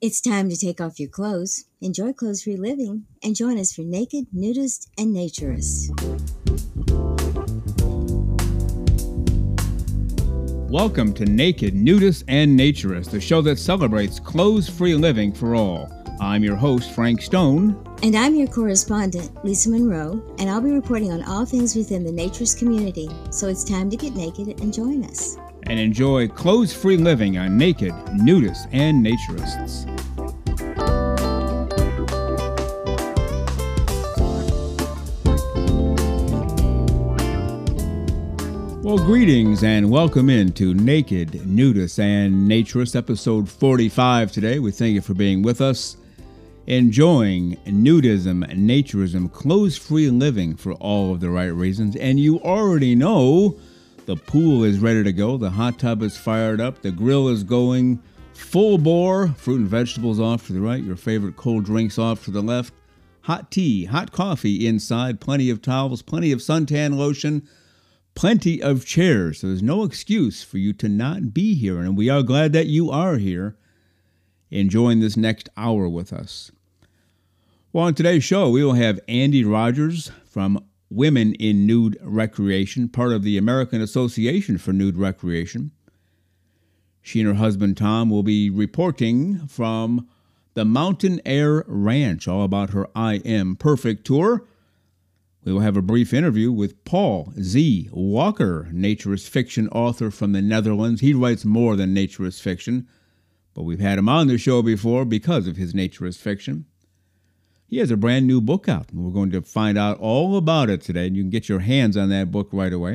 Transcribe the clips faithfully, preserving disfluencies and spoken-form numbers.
It's time to take off your clothes, enjoy clothes-free living, and join us for Naked, Nudist, and Naturist. Welcome to Naked, Nudist, and Naturist, the show that celebrates clothes-free living for all. I'm your host, Frank Stone. And I'm your correspondent, Lisa Monroe, and I'll be reporting on all things within the naturist community. So it's time to get naked and join us. And enjoy clothes-free living on Naked, Nudists, and Naturists. Well, greetings and welcome into Naked, Nudists, and Naturist, episode forty-five today. We thank you for being with us, enjoying nudism, naturism, clothes-free living for all of the right reasons. And you already know the pool is ready to go, the hot tub is fired up, the grill is going full bore, fruit and vegetables off to the right, your favorite cold drinks off to the left, hot tea, hot coffee inside, plenty of towels, plenty of suntan lotion, plenty of chairs. So there's no excuse for you to not be here, and we are glad that you are here enjoying this next hour with us. Well, on today's show, we will have Andi Rogers from Women in Nude Recreation, part of the American Association for Nude Recreation. She and her husband, Tom, will be reporting from the Mountain Air Ranch, all about her I Am Perfect tour. We will have a brief interview with Paul Z. Walker, naturist fiction author from the Netherlands. He writes more than naturist fiction, but we've had him on the show before because of his naturist fiction. He has a brand new book out, and we're going to find out all about it today, and you can get your hands on that book right away.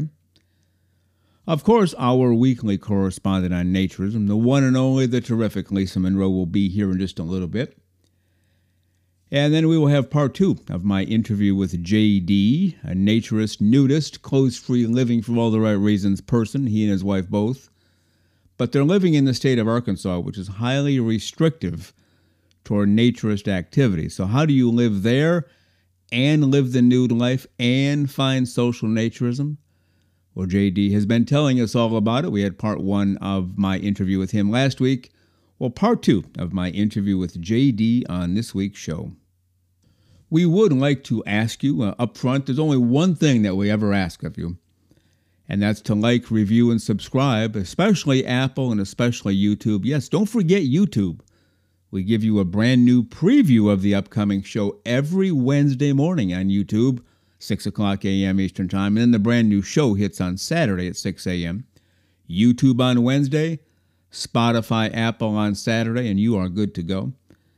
Of course, our weekly correspondent on naturism, the one and only, the terrific Lisa Monroe, will be here in just a little bit. And then we will have part two of my interview with J D, a naturist, nudist, clothes-free, living for all the right reasons person, he and his wife both. But they're living in the state of Arkansas, which is highly restrictive toward naturist activity. So how do you live there and live the nude life and find social naturism? Well, J D has been telling us all about it. We had part one of my interview with him last week. Well, part two of my interview with J D on this week's show. We would like to ask you uh, up front, there's only one thing that we ever ask of you, and that's to like, review, and subscribe, especially Apple and especially YouTube. Yes, don't forget YouTube. We give you a brand new preview of the upcoming show every Wednesday morning on YouTube, six o'clock a.m. Eastern Time, and then the brand new show hits on Saturday at six a.m. YouTube on Wednesday, Spotify, Apple on Saturday, and you are good to go.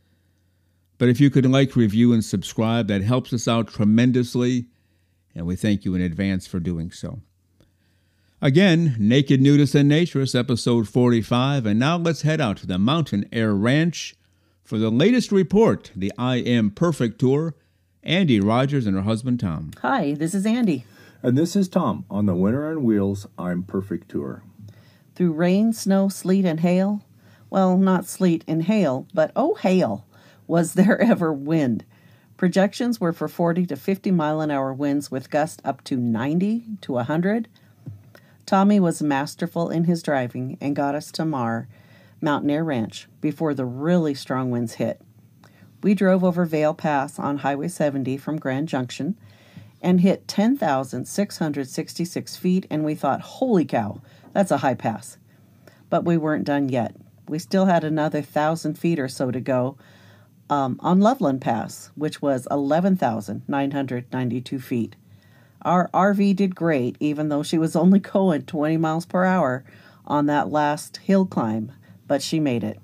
But if you could like, review, and subscribe, that helps us out tremendously, and we thank you in advance for doing so. Again, Naked, Nudist, and Naturist, episode forty-five, and now let's head out to the Mountain Air Ranch for the latest report, the I Am Perfect tour. Andi Rogers and her husband, Tom. Hi, this is Andi. And this is Tom on the Winter on Wheels I'm Perfect tour. Through rain, snow, sleet, and hail, well, not sleet and hail, but oh hail, was there ever wind. Projections were for forty to fifty mile an hour winds with gusts up to ninety to one hundred. Tommy was masterful in his driving and got us to Mar, Mountain Air Ranch, before the really strong winds hit. We drove over Vail Pass on Highway seventy from Grand Junction and hit ten thousand six hundred sixty-six feet, and we thought, holy cow, that's a high pass. But we weren't done yet. We still had another one thousand feet or so to go um, on Loveland Pass, which was eleven thousand nine hundred ninety-two feet. Our R V did great, even though she was only going twenty miles per hour on that last hill climb, but she made it.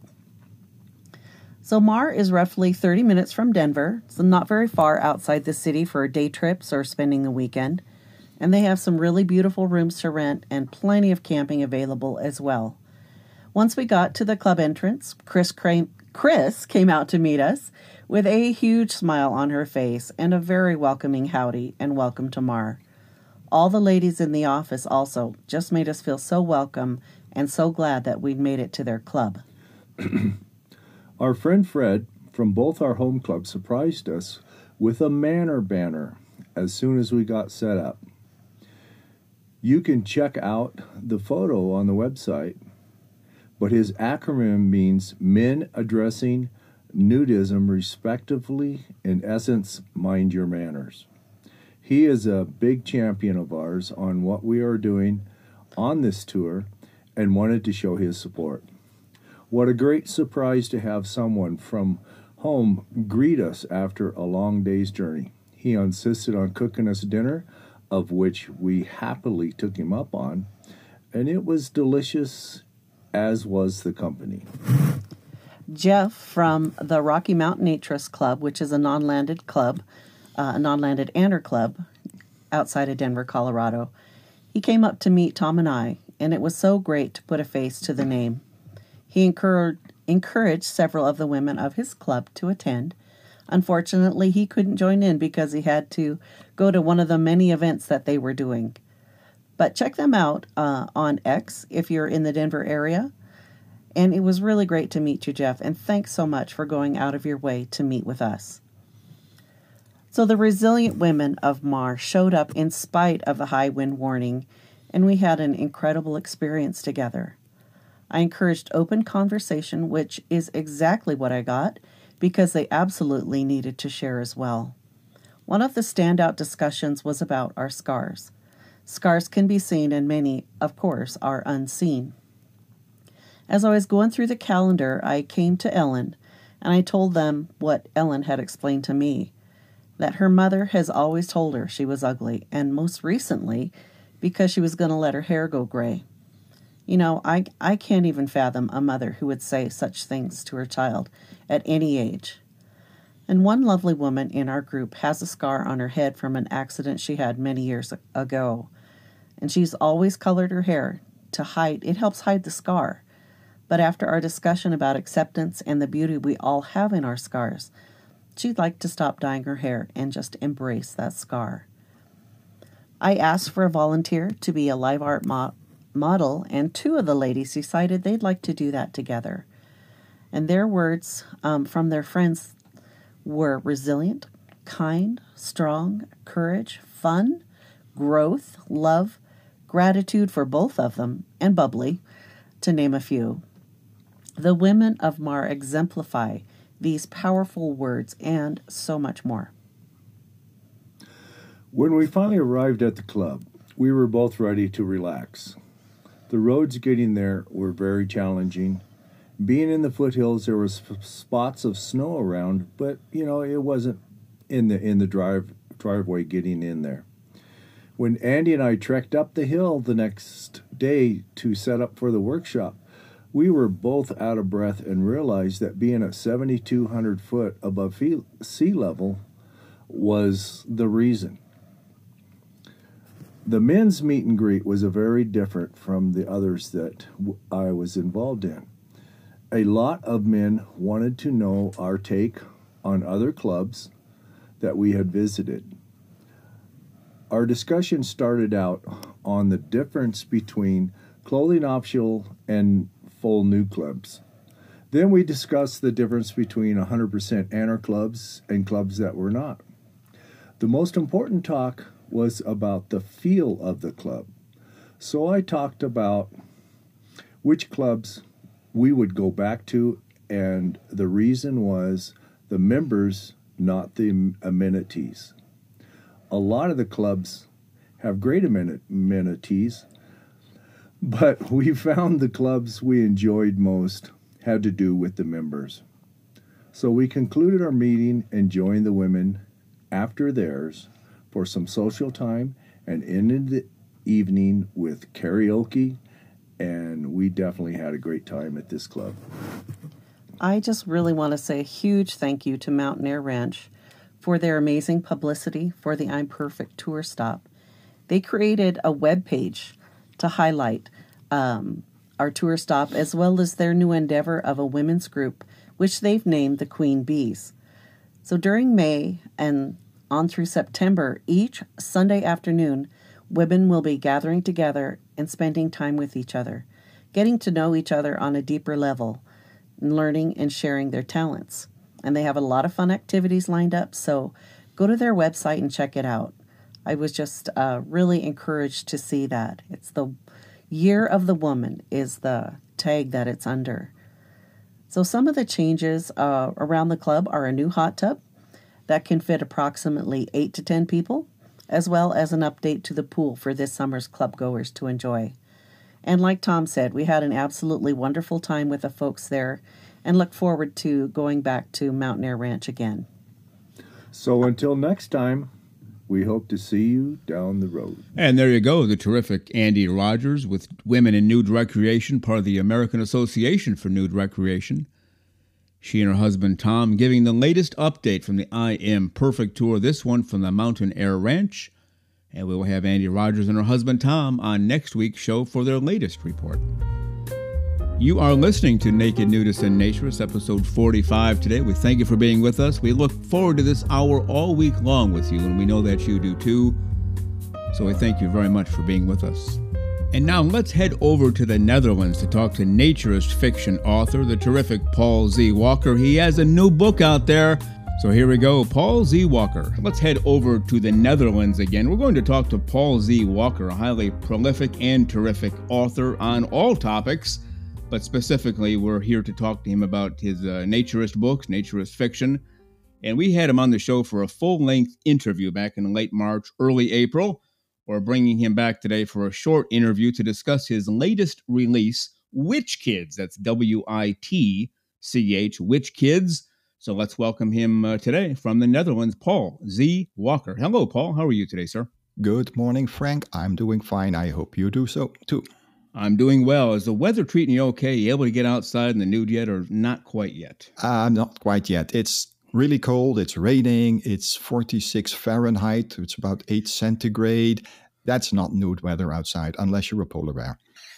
So Mar is roughly thirty minutes from Denver, so not very far outside the city for day trips or spending the weekend. And they have some really beautiful rooms to rent and plenty of camping available as well. Once we got to the club entrance, Chris came, Chris came out to meet us with a huge smile on her face and a very welcoming howdy and welcome to Mar. All the ladies in the office also just made us feel so welcome and so glad that we'd made it to their club. Our friend Fred from both our home clubs surprised us with a Manor banner as soon as we got set up. You can check out the photo on the website, but his acronym means Men Addressing Nudism Respectively, in essence, Mind Your Manners. He is a big champion of ours on what we are doing on this tour and wanted to show his support. What a great surprise to have someone from home greet us after a long day's journey. He insisted on cooking us dinner, of which we happily took him up on, and it was delicious, as was the company. Jeff from the Rocky Mountain Naturist Club, which is a non-landed club, uh, a non-landed Ander club outside of Denver, Colorado. He came up to meet Tom and I, and it was so great to put a face to the name. He encouraged, encouraged several of the women of his club to attend. Unfortunately, he couldn't join in because he had to go to one of the many events that they were doing. But check them out uh, on X if you're in the Denver area. And it was really great to meet you, Jeff, and thanks so much for going out of your way to meet with us. So the resilient women of Mar showed up in spite of the high wind warning, and we had an incredible experience together. I encouraged open conversation, which is exactly what I got, because they absolutely needed to share as well. One of the standout discussions was about our scars. Scars can be seen, and many, of course, are unseen. As I was going through the calendar, I came to Ellen, and I told them what Ellen had explained to me, that her mother has always told her she was ugly, and most recently, because she was going to let her hair go gray. You know, I, I can't even fathom a mother who would say such things to her child at any age. And one lovely woman in our group has a scar on her head from an accident she had many years ago, and she's always colored her hair to hide, it helps hide the scar. But after our discussion about acceptance and the beauty we all have in our scars, she'd like to stop dyeing her hair and just embrace that scar. I asked for a volunteer to be a live art mo- model, and two of the ladies decided they'd like to do that together. And their words um, from their friends were resilient, kind, strong, courage, fun, growth, love, gratitude for both of them, and bubbly, to name a few. The women of Mar exemplify these powerful words and so much more. When we finally arrived at the club, we were both ready to relax. The roads getting there were very challenging. Being in the foothills, there was spots of snow around, but you know it wasn't in the in the drive driveway getting in there. When Andy and I trekked up the hill the next day to set up for the workshop, we were both out of breath and realized that being at seventy-two hundred foot above sea level was the reason. The men's meet and greet was a very different from the others that I was involved in. A lot of men wanted to know our take on other clubs that we had visited. Our discussion started out on the difference between clothing optional and full new clubs. Then we discussed the difference between one hundred percent Ander clubs and clubs that were not. The most important talk was about the feel of the club. So I talked about which clubs we would go back to, and the reason was the members, not the amenities. A lot of the clubs have great amenities, but we found the clubs we enjoyed most had to do with the members. So we concluded our meeting and joined the women after theirs for some social time and ended the evening with karaoke, and we definitely had a great time at this club. I just really want to say a huge thank you to Mountain Air Ranch for their amazing publicity for the I'm Perfect tour stop. They created a web page to highlight um, our tour stop, as well as their new endeavor of a women's group, which they've named the Queen Bees. So during May and on through September, each Sunday afternoon, women will be gathering together and spending time with each other, getting to know each other on a deeper level, and learning and sharing their talents. And they have a lot of fun activities lined up, so go to their website and check it out. I was just uh, really encouraged to see that. It's the Year of the Woman is the tag that it's under. So some of the changes uh, around the club are a new hot tub that can fit approximately eight to ten people, as well as an update to the pool for this summer's club goers to enjoy. And like Tom said, we had an absolutely wonderful time with the folks there and look forward to going back to Mountain Air Ranch again. So until next time, we hope to see you down the road. And there you go, the terrific Andy Rogers with Women in Nude Recreation, part of the American Association for Nude Recreation. She and her husband Tom giving the latest update from the I Am Perfect Tour, this one from the Mountain Air Ranch. And we will have Andy Rogers and her husband Tom on next week's show for their latest report. You are listening to Naked Nudists and Naturists, episode forty-five today. We thank you for being with us. We look forward to this hour all week long with you, and we know that you do too. So we thank you very much for being with us. And now let's head over to the Netherlands to talk to naturist fiction author, the terrific Paul Z. Walker. He has a new book out there. So here we go, Paul Z. Walker. Let's head over to the Netherlands again. We're going to talk to Paul Z. Walker, a highly prolific and terrific author on all topics. But specifically, we're here to talk to him about his uh, naturist books, naturist fiction. And we had him on the show for a full-length interview back in late March, early April. We're bringing him back today for a short interview to discuss his latest release, Witch Kids. That's W I T C H, Witch Kids. So let's welcome him uh, today from the Netherlands, Paul Z. Walker. Hello, Paul. How are you today, sir? Good morning, Frank. I'm doing fine. I hope you do so, too. I'm doing well. Is the weather treating you okay? You able to get outside in the nude yet, or not quite yet? Uh, not quite yet. It's really cold. It's raining. It's forty-six Fahrenheit. It's about eight centigrade. That's not nude weather outside, unless you're a polar bear.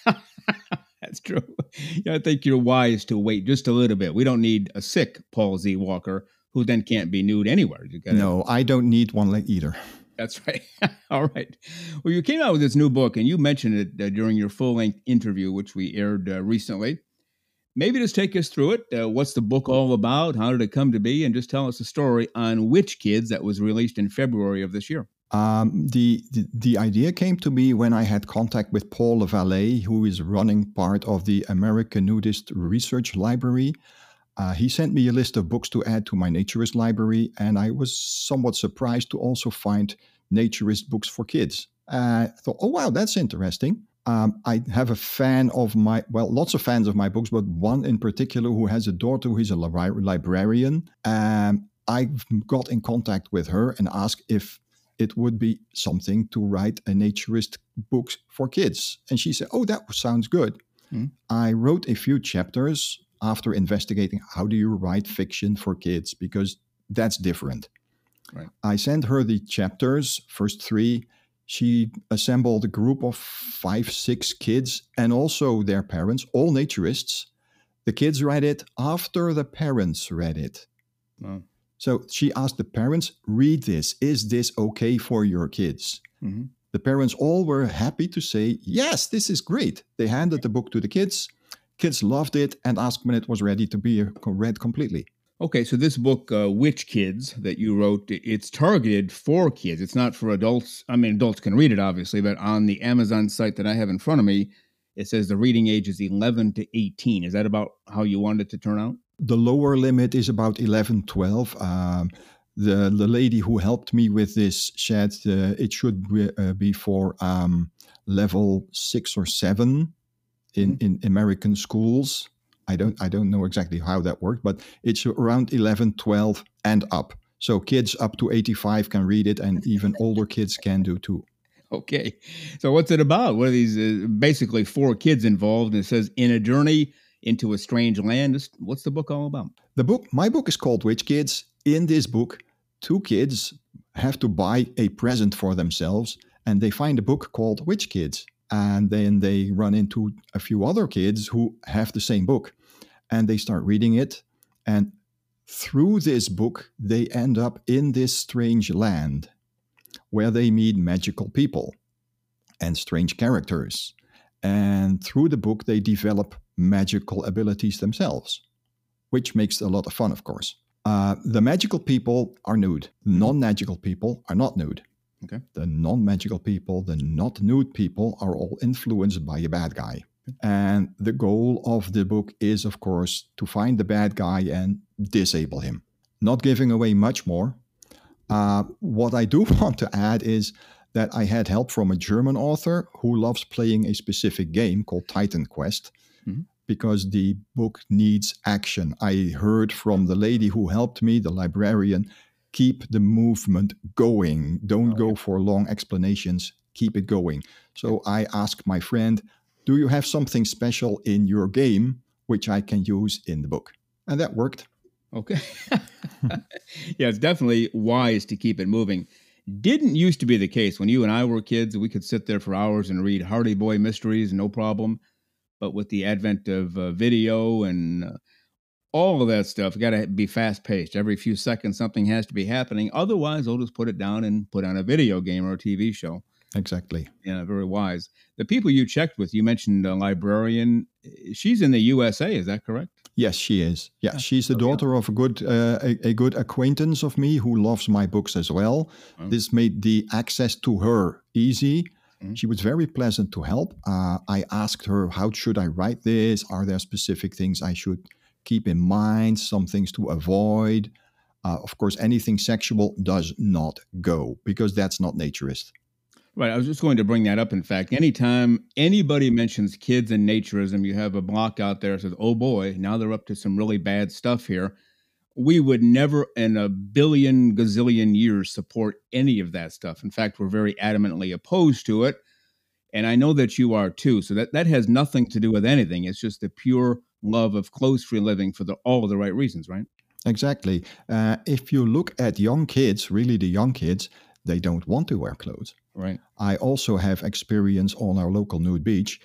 That's true. Yeah, I think you're wise to wait just a little bit. We don't need a sick Paul Z. Walker who then can't be nude anywhere. You gotta... No, I don't need one like either. That's right. All right. Well, you came out with this new book, and you mentioned it uh, during your full-length interview, which we aired uh, recently. Maybe just take us through it. Uh, what's the book all about? How did it come to be? And just tell us a story on Witch Kids that was released in February of this year. Um, the, the the idea came to me when I had contact with Paul LaValle, who is running part of the American Nudist Research Library. Uh, he sent me a list of books to add to my naturist library, and I was somewhat surprised to also find naturist books for kids. Uh, I thought, oh, wow, that's interesting. Um, I have a fan of my, well, lots of fans of my books, but one in particular who has a daughter who is a libra- librarian. Um, I got in contact with her and asked if it would be something to write a naturist book for kids. And she said, oh, that sounds good. Mm. I wrote a few chapters after investigating how do you write fiction for kids, because that's different. Right. I sent her the chapters, first three. She assembled a group of five, six kids and also their parents, all naturists. The kids read it after the parents read it. Wow. So she asked the parents, read this. Is this okay for your kids? Mm-hmm. The parents all were happy to say, yes, this is great. They handed the book to the kids. Kids loved it and asked when it was ready to be read completely. Okay, so this book, uh, Witch Kids, that you wrote, it's targeted for kids. It's not for adults. I mean, adults can read it, obviously, but on the Amazon site that I have in front of me, it says the reading age is eleven to eighteen. Is that about how you wanted it to turn out? The lower limit is about eleven, twelve. Um, the, the lady who helped me with this said uh, it should be, uh, be for um, level six or seven in, in American schools. I don't I don't know exactly how that worked, but it's around eleven, twelve and up. So kids up to eighty-five can read it, and even older kids can do too. Okay. So what's it about? What are these, uh, basically four kids involved, and it says, in a journey into a strange land. What's the book all about? The book, my book is called Witch Kids. In this book, two kids have to buy a present for themselves, and they find a book called Witch Kids. And then they run into a few other kids who have the same book, and they start reading it. And through this book, they end up in this strange land where they meet magical people and strange characters. And through the book, they develop magical abilities themselves, which makes a lot of fun, of course. Uh, the magical people are nude. Non-magical people are not nude. Okay. The non-magical people, the not nude people, are all influenced by a bad guy. And the goal of the book is, of course, to find the bad guy and disable him. Not giving away much more. Uh, what I do want to add is that I had help from a German author who loves playing a specific game called Titan Quest, mm-hmm. because the book needs action. I heard from the lady who helped me, the librarian, keep the movement going. Don't oh, go yeah. for long explanations. Keep it going. So I asked my friend, do you have something special in your game which I can use in the book? And that worked. Okay. Yeah, it's definitely wise to keep it moving. Didn't used to be the case. When you and I were kids, we could sit there for hours and read Hardy Boy mysteries, no problem. But with the advent of uh, video and uh, all of that stuff, you got to be fast-paced. Every few seconds, something has to be happening. Otherwise, they'll just put it down and put on a video game or a T V show. Exactly. Yeah, very wise. The people you checked with, you mentioned a librarian. She's in the U S A, is that correct? Yes, she is. Yeah, she's the daughter of a good uh, a, a good acquaintance of me who loves my books as well. Oh. This made the access to her easy. Mm-hmm. She was very pleasant to help. Uh, I asked her, how should I write this? Are there specific things I should keep in mind? Some things to avoid? Uh, of course, anything sexual does not go because that's not naturist. Right. I was just going to bring that up. In fact, anytime anybody mentions kids and naturism, you have a block out there that says, oh boy, now they're up to some really bad stuff here. We would never in a billion gazillion years support any of that stuff. In fact, we're very adamantly opposed to it. And I know that you are too. So that, that has nothing to do with anything. It's just the pure love of clothes-free living for the, all of the right reasons, right? Exactly. Uh, if you look at young kids, really the young kids, they don't want to wear clothes. Right. I also have experience on our local nude beach.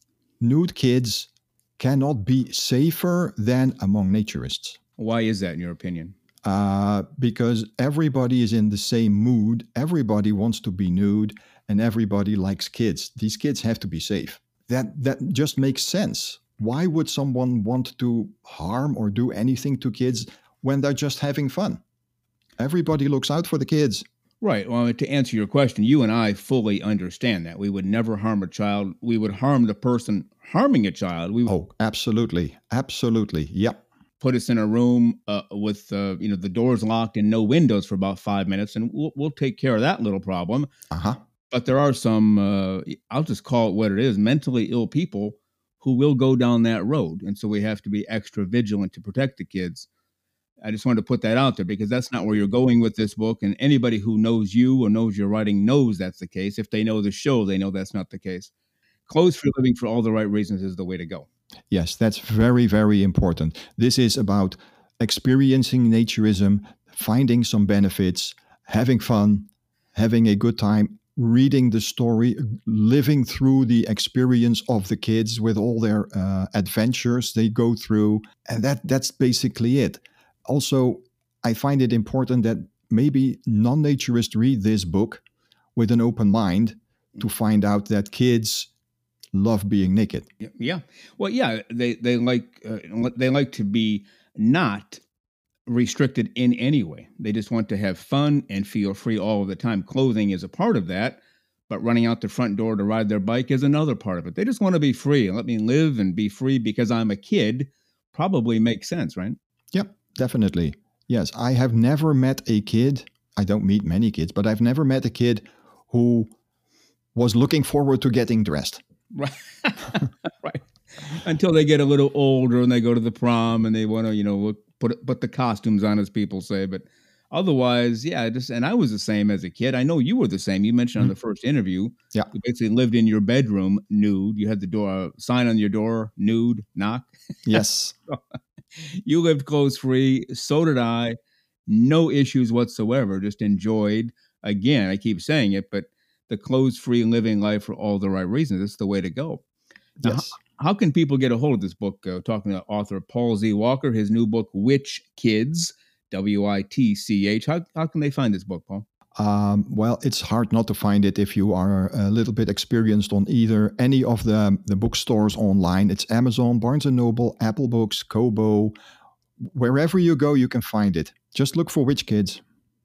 Nude kids cannot be safer than among naturists. Why is that, in your opinion? Uh, because everybody is in the same mood. Everybody wants to be nude, and everybody likes kids. These kids have to be safe. That that just makes sense. Why would someone want to harm or do anything to kids when they're just having fun? Everybody looks out for the kids. Right. Well, to answer your question, you and I fully understand that. We would never harm a child. We would harm the person harming a child. We would oh, absolutely. Absolutely. Yep. Put us in a room uh, with, uh, you know, the doors locked and no windows for about five minutes, and we'll, we'll take care of that little problem. Uh-huh. But there are some, uh, I'll just call it what it is, mentally ill people who will go down that road. And so we have to be extra vigilant to protect the kids. I just wanted to put that out there because that's not where you're going with this book. And anybody who knows you or knows your writing knows that's the case. If they know the show, they know that's not the case. Clothes-free living for all the right reasons is the way to go. Yes, that's very, very important. This is about experiencing naturism, finding some benefits, having fun, having a good time, reading the story, living through the experience of the kids with all their uh, adventures they go through. And that that's basically it. Also, I find it important that maybe non-naturists read this book with an open mind to find out that kids love being naked. Yeah. Well, yeah, they they like uh, they like to be not restricted in any way. They just want to have fun and feel free all of the time. Clothing is a part of that, but running out the front door to ride their bike is another part of it. They just want to be free and let me live and be free because I'm a kid. Probably makes sense, right? Yep. Definitely. Yes. I have never met a kid. I don't meet many kids, but I've never met a kid who was looking forward to getting dressed. Right. Right. Until they get a little older and they go to the prom and they want to, you know, put put the costumes on, as people say. But otherwise, yeah, just and I was the same as a kid. I know you were the same. You mentioned mm-hmm. on the first interview, yeah, you basically lived in your bedroom nude. You had the door uh, sign on your door, nude, knock. Yes. You lived clothes-free. So did I. No issues whatsoever. Just enjoyed, again, I keep saying it, but the clothes-free living life for all the right reasons. It's the way to go. Now, yes. How, how can people get a hold of this book? Uh, talking to author Paul Z. Walker, his new book, Witch Kids, W I T C H. How, how can they find this book, Paul? Um, well, it's hard not to find it if you are a little bit experienced on either any of the, the bookstores online. It's Amazon, Barnes and Noble, Apple Books, Kobo. Wherever you go, you can find it. Just look for Witch Kids.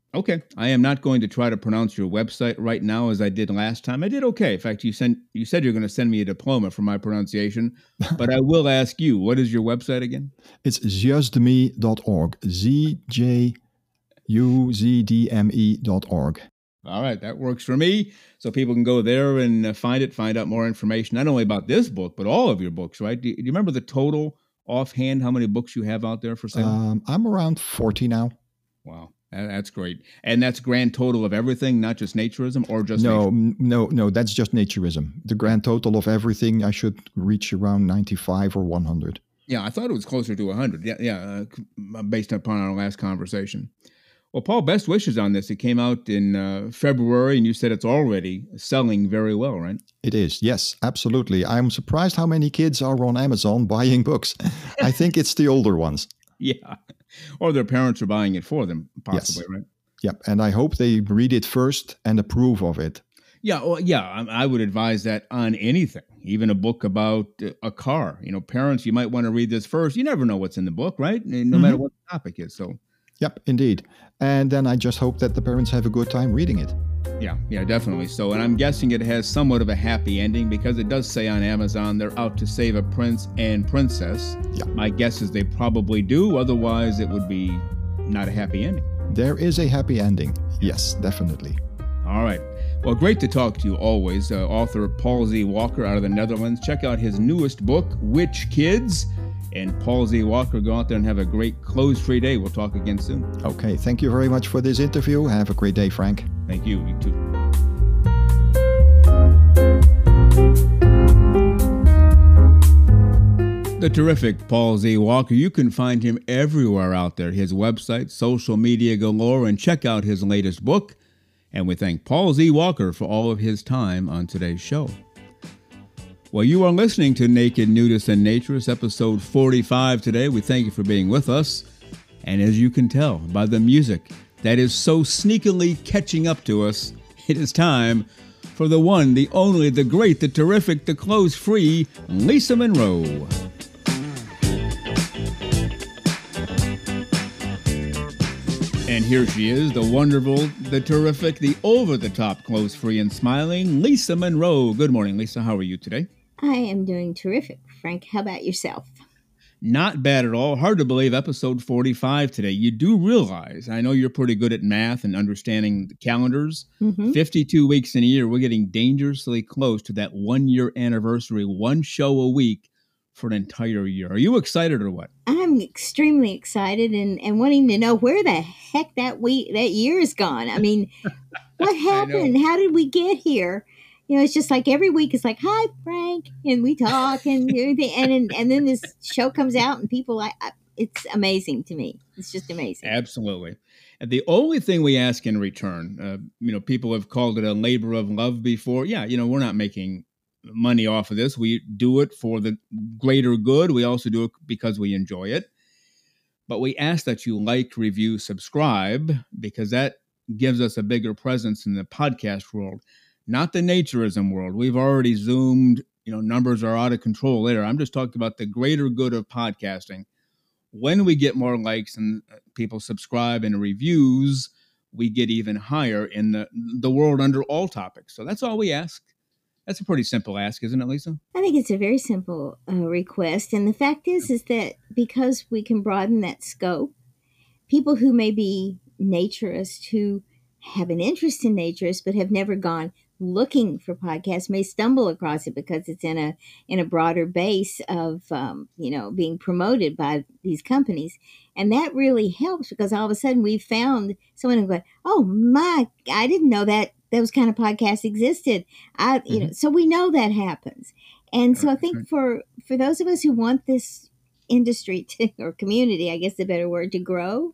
Okay. I am not going to try to pronounce your website right now as I did last time. I did okay. In fact, you sent you said you're going to send me a diploma for my pronunciation, but I will ask you, what is your website again? It's just me dot org. Z J U Z D M E dot org. All right, that works for me. So people can go there and uh, find it, find out more information, not only about this book, but all of your books, right? Do you, do you remember the total offhand, how many books you have out there for sale? Um, I'm around forty now. Wow, that- that's great. And that's grand total of everything, not just naturism or just No, nature? m- no, no, that's just naturism. The grand total of everything, I should reach around ninety-five or one hundred. Yeah, I thought it was closer to one hundred. Yeah, yeah, uh, c- based upon our last conversation. Well, Paul, best wishes on this. It came out in uh, February, and you said it's already selling very well, right? It is, yes, absolutely. I'm surprised how many kids are on Amazon buying books. I think it's the older ones. Yeah. Or their parents are buying it for them, possibly, right? Yep, and I hope they read it first and approve of it. Yeah, well, yeah, I, I would advise that on anything, even a book about uh, a car. You know, parents, you might want to read this first. You never know what's in the book, right? No matter what the topic is. So, Yep, indeed. And then I just hope that the parents have a good time reading it. yeah, yeah, definitely. So, and I'm guessing it has somewhat of a happy ending because it does say on Amazon they're out to save a prince and princess. Yeah. My guess is they probably do. Otherwise, it would be not a happy ending. There is a happy ending. Yes, definitely. All right. Well, great to talk to you always. Uh, author Paul Z. Walker out of the Netherlands. Check out his newest book, Witch Kids. And Paul Z. Walker, go out there and have a great close-free day. We'll talk again soon. Okay, thank you very much for this interview. Have a great day, Frank. Thank you. You too. The terrific Paul Z. Walker. You can find him everywhere out there. His website, social media galore, and check out his latest book. And we thank Paul Z. Walker for all of his time on today's show. Well, you are listening to Naked Nudists and Naturists, episode forty-five today. We thank you for being with us. And as you can tell by the music that is so sneakily catching up to us, it is time for the one, the only, the great, the terrific, the clothes-free Lisa Monroe. And here she is, the wonderful, the terrific, the over-the-top, clothes-free and smiling Lisa Monroe. Good morning, Lisa. How are you today? I am doing terrific, Frank. How about yourself? Not bad at all. Hard to believe episode forty-five today. You do realize, I know you're pretty good at math and understanding the calendars. Mm-hmm. fifty-two weeks in a year, we're getting dangerously close to that one-year anniversary, one show a week for an entire year. Are you excited or what? I'm extremely excited and, and wanting to know where the heck that week that year is gone. I mean, what happened? How did we get here? You know, it's just like every week it's like, hi, Frank, and we talk and everything. And, and, and then this show comes out and people, like, it's amazing to me. It's just amazing. Absolutely. And the only thing we ask in return, uh, you know, people have called it a labor of love before. Yeah, you know, we're not making money off of this. We do it for the greater good. We also do it because we enjoy it. But we ask that you like, review, subscribe, because that gives us a bigger presence in the podcast world. Not the naturism world. We've already zoomed, you know, numbers are out of control there. I'm just talking about the greater good of podcasting. When we get more likes and people subscribe and reviews, we get even higher in the, the world under all topics. So that's all we ask. That's a pretty simple ask, isn't it, Lisa? I think it's a very simple uh, request. And the fact is, is that because we can broaden that scope, people who may be naturists, who have an interest in naturists, but have never gone looking for podcasts, may stumble across it because it's in a in a broader base of um, you know being promoted by these companies, and that really helps because all of a sudden we've found someone who go, oh my, I didn't know that those kind of podcasts existed. I you mm-hmm. know so we know that happens, and so I think for for those of us who want this industry to, or community, I guess the better word, to grow,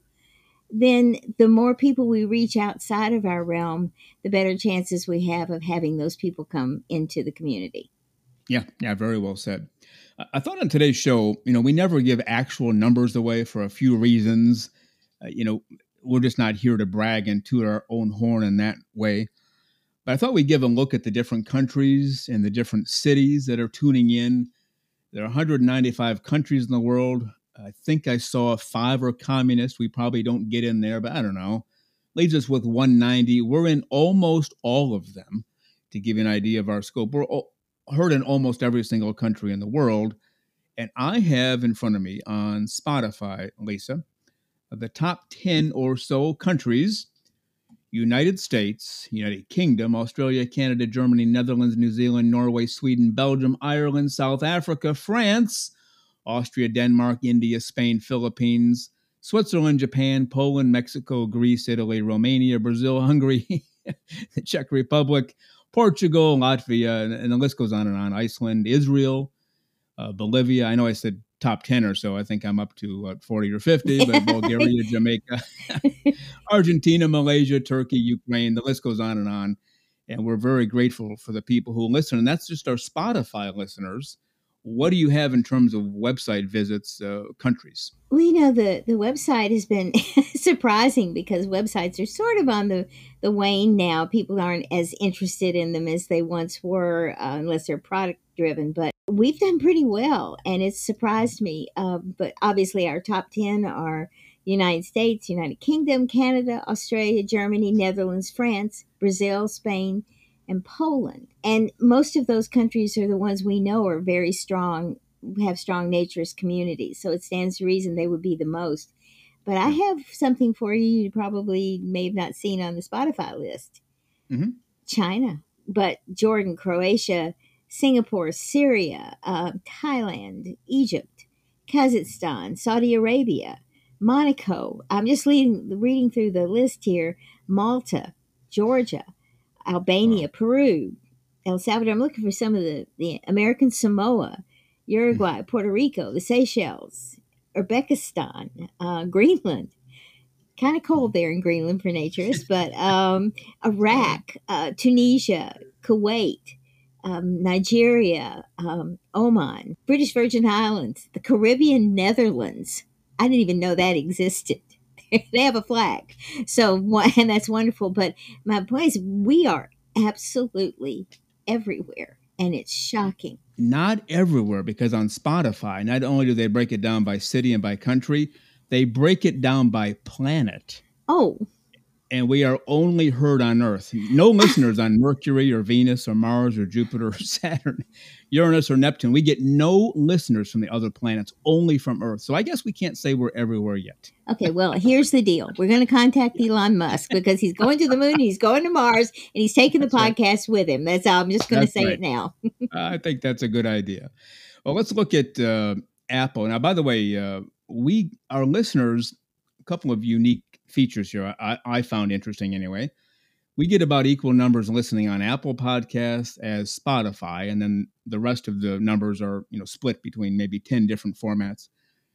then the more people we reach outside of our realm, the better chances we have of having those people come into the community. Yeah, yeah, very well said. I thought on today's show, you know, we never give actual numbers away for a few reasons. Uh, you know, we're just not here to brag and toot our own horn in that way. But I thought we'd give a look at the different countries and the different cities that are tuning in. There are one hundred ninety-five countries in the world. I think I saw five are communist. We probably don't get in there, but I don't know. leaves us with one ninety. We're in almost all of them. To give you an idea of our scope, we're all, heard in almost every single country in the world. And I have in front of me on Spotify, Lisa, the top ten or so countries: United States, United Kingdom, Australia, Canada, Germany, Netherlands, New Zealand, Norway, Sweden, Belgium, Ireland, South Africa, France, Austria, Denmark, India, Spain, Philippines, Switzerland, Japan, Poland, Mexico, Greece, Italy, Romania, Brazil, Hungary, the Czech Republic, Portugal, Latvia, and, and the list goes on and on. Iceland, Israel, uh, Bolivia. I know I said top ten or so. I think I'm up to what, forty or fifty, but Bulgaria, Jamaica, Argentina, Malaysia, Turkey, Ukraine, the list goes on and on. And we're very grateful for the people who listen. And that's just our Spotify listeners. What do you have in terms of website visits, uh, countries? Well, you know, the, the website has been surprising because websites are sort of on the, the wane now. People aren't as interested in them as they once were, uh, unless they're product driven. But we've done pretty well, and it's surprised me. Uh, but obviously, our top ten are United States, United Kingdom, Canada, Australia, Germany, Netherlands, France, Brazil, Spain, and Poland. And most of those countries are the ones we know are very strong, have strong naturist communities. So it stands to reason they would be the most. But I have something for you you probably may have not seen on the Spotify list. Mm-hmm. China, but Jordan, Croatia, Singapore, Syria, uh, Thailand, Egypt, Kazakhstan, Saudi Arabia, Monaco. I'm just leading, reading through the list here. Malta, Georgia, Albania, wow. Peru, El Salvador. I'm looking for some of the, the American Samoa, Uruguay, mm-hmm. Puerto Rico, the Seychelles, Uzbekistan, uh, Greenland. Kind of cold there in Greenland for naturists, but um, Iraq, uh, Tunisia, Kuwait, um, Nigeria, um, Oman, British Virgin Islands, the Caribbean Netherlands. I didn't even know that existed. They have a flag. So, and that's wonderful. But my point is, we are absolutely everywhere. And it's shocking. Not everywhere, because on Spotify, not only do they break it down by city and by country, they break it down by planet. Oh. And we are only heard on Earth. No listeners on Mercury or Venus or Mars or Jupiter or Saturn, Uranus or Neptune. We get no listeners from the other planets, only from Earth. So I guess we can't say we're everywhere yet. Okay, well, here's the deal. We're going to contact Elon Musk because he's going to the moon, he's going to Mars, and he's taking the that's podcast right. with him. That's all. I'm just going to say right. it now. I think that's a good idea. Well, let's look at uh, Apple. Now, by the way, uh, we, our listeners, a couple of unique features here I, I found interesting anyway. We get about equal numbers listening on Apple Podcasts as Spotify, and then the rest of the numbers are, you know, split between maybe ten different formats.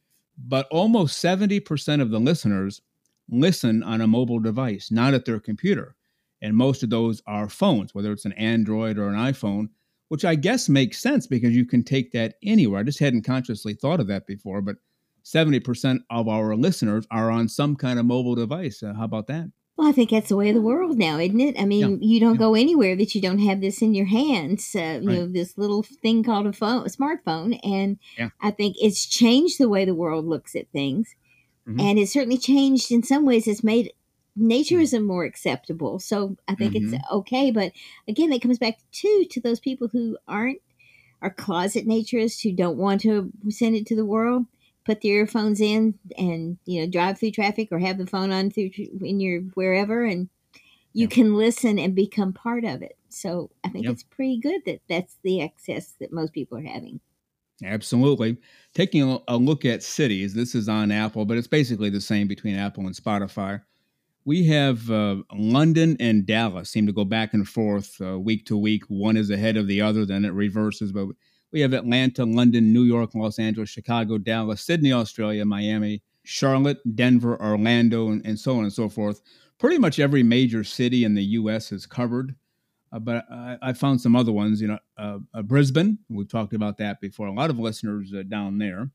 But almost seventy percent of the listeners listen on a mobile device, not at their computer. And most of those are phones, whether it's an Android or an iPhone, which I guess makes sense because you can take that anywhere. I just hadn't consciously thought of that before, but seventy percent of our listeners are on some kind of mobile device. Uh, how about that? Well, I think that's the way of the world now, isn't it? I mean, yeah. you don't yeah. go anywhere that you don't have this in your hands, uh, you right. know, this little thing called a phone, a smartphone. And yeah. I think it's changed the way the world looks at things. Mm-hmm. And it's certainly changed in some ways. It's made naturism more acceptable. So I think mm-hmm. it's okay. But again, that comes back to, to those people who aren't, are closet naturists who don't want to send it to the world. Put the earphones in and, you know, drive through traffic or have the phone on through in your wherever, and you yep. can listen and become part of it. So I think yep. it's pretty good that that's the access that most people are having. Absolutely. Taking a, a look at cities, this is on Apple, but it's basically the same between Apple and Spotify. We have uh, London and Dallas seem to go back and forth uh, week to week. One is ahead of the other, then it reverses, but we have Atlanta, London, New York, Los Angeles, Chicago, Dallas, Sydney, Australia, Miami, Charlotte, Denver, Orlando, and, and so on and so forth. Pretty much every major city in the U S is covered, uh, but I, I found some other ones. You know, uh, uh, Brisbane, we've talked about that before. A lot of listeners uh, down there.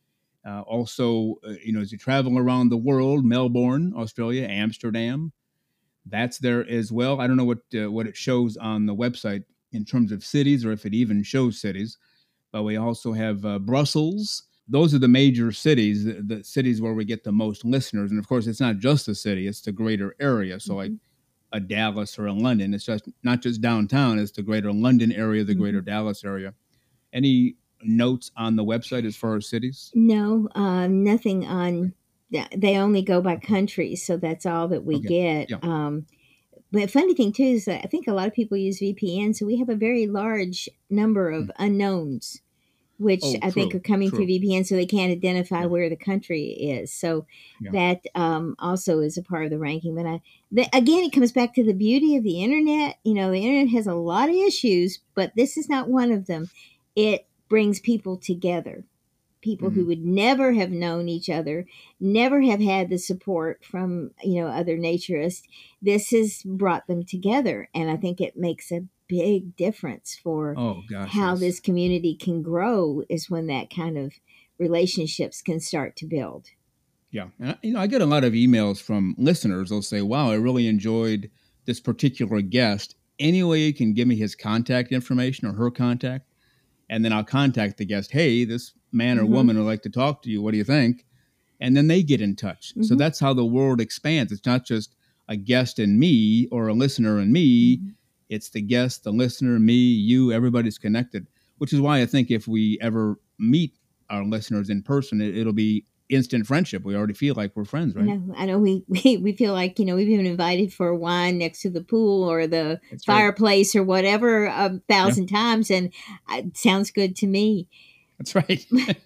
Uh, also, uh, you know, as you travel around the world, Melbourne, Australia, Amsterdam, that's there as well. I don't know what uh, what it shows on the website in terms of cities, or if it even shows cities. But we also have uh, Brussels, those are the major cities, the, the cities where we get the most listeners. And of course, it's not just the city, it's the greater area. So mm-hmm. like a Dallas or a London, it's just not just downtown, it's the greater London area, the mm-hmm. greater Dallas area. Any notes on the website as far as cities? No, uh, nothing on, they only go by countries. So that's all that we okay. get. Yeah. Um, but funny thing too, is that I think a lot of people use V P N. So we have a very large number of mm-hmm. unknowns, which oh, I true, think are coming true. through V P N, so they can't identify yeah. where the country is. So yeah. that um, also is a part of the ranking. But I, the, again, it comes back to the beauty of the internet. You know, the internet has a lot of issues, but this is not one of them. It brings people together. People mm-hmm. who would never have known each other, never have had the support from, you know, other naturists. This has brought them together. And I think it makes a big difference for oh, gosh, how yes. this community can grow, is when that kind of relationships can start to build. Yeah. And I, you know, I get a lot of emails from listeners. They'll say, wow, I really enjoyed this particular guest. Any way you can give me his contact information or her contact? And then I'll contact the guest. Hey, this man or mm-hmm. woman would like to talk to you. What do you think? And then they get in touch. Mm-hmm. So that's how the world expands. It's not just a guest and me or a listener and me. Mm-hmm. It's the guest, the listener, me, you, everybody's connected, which is why I think if we ever meet our listeners in person, it, it'll be instant friendship. We already feel like we're friends, right? I know, I know we, we, we feel like, you know, we've been invited for wine next to the pool or the That's fireplace right. or whatever a thousand yeah. times. And it sounds good to me. That's right.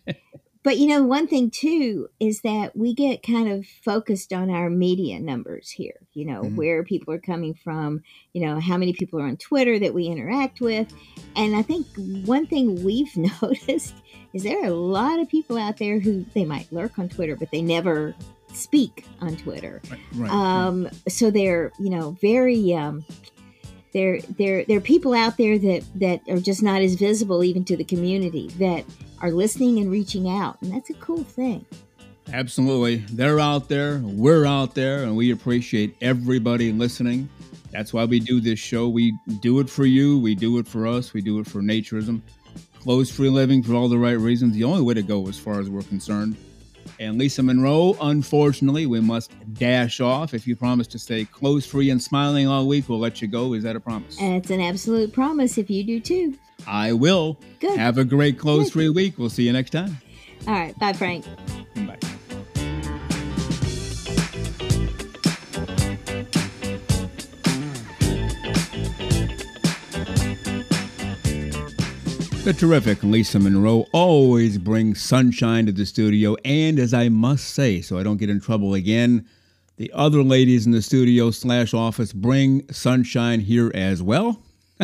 But, you know, one thing, too, is that we get kind of focused on our media numbers here, you know, mm-hmm. where people are coming from, you know, how many people are on Twitter that we interact with. And I think one thing we've noticed is there are a lot of people out there who they might lurk on Twitter, but they never speak on Twitter. Right, right, um, right. So they're, you know, very... Um, There, there, there are people out there that, that are just not as visible even to the community, that are listening and reaching out. And that's a cool thing. Absolutely. They're out there. We're out there. And we appreciate everybody listening. That's why we do this show. We do it for you. We do it for us. We do it for naturism. Clothes-free living for all the right reasons. The only way to go as far as we're concerned. And Lisa Monroe, unfortunately, we must dash off. If you promise to stay clothes-free and smiling all week, we'll let you go. Is that a promise? It's an absolute promise if you do, too. I will. Good. Have a great clothes-free week. We'll see you next time. All right. Bye, Frank. Bye. The terrific Lisa Monroe always brings sunshine to the studio, and as I must say, so I don't get in trouble again, the other ladies in the studio slash office bring sunshine here as well.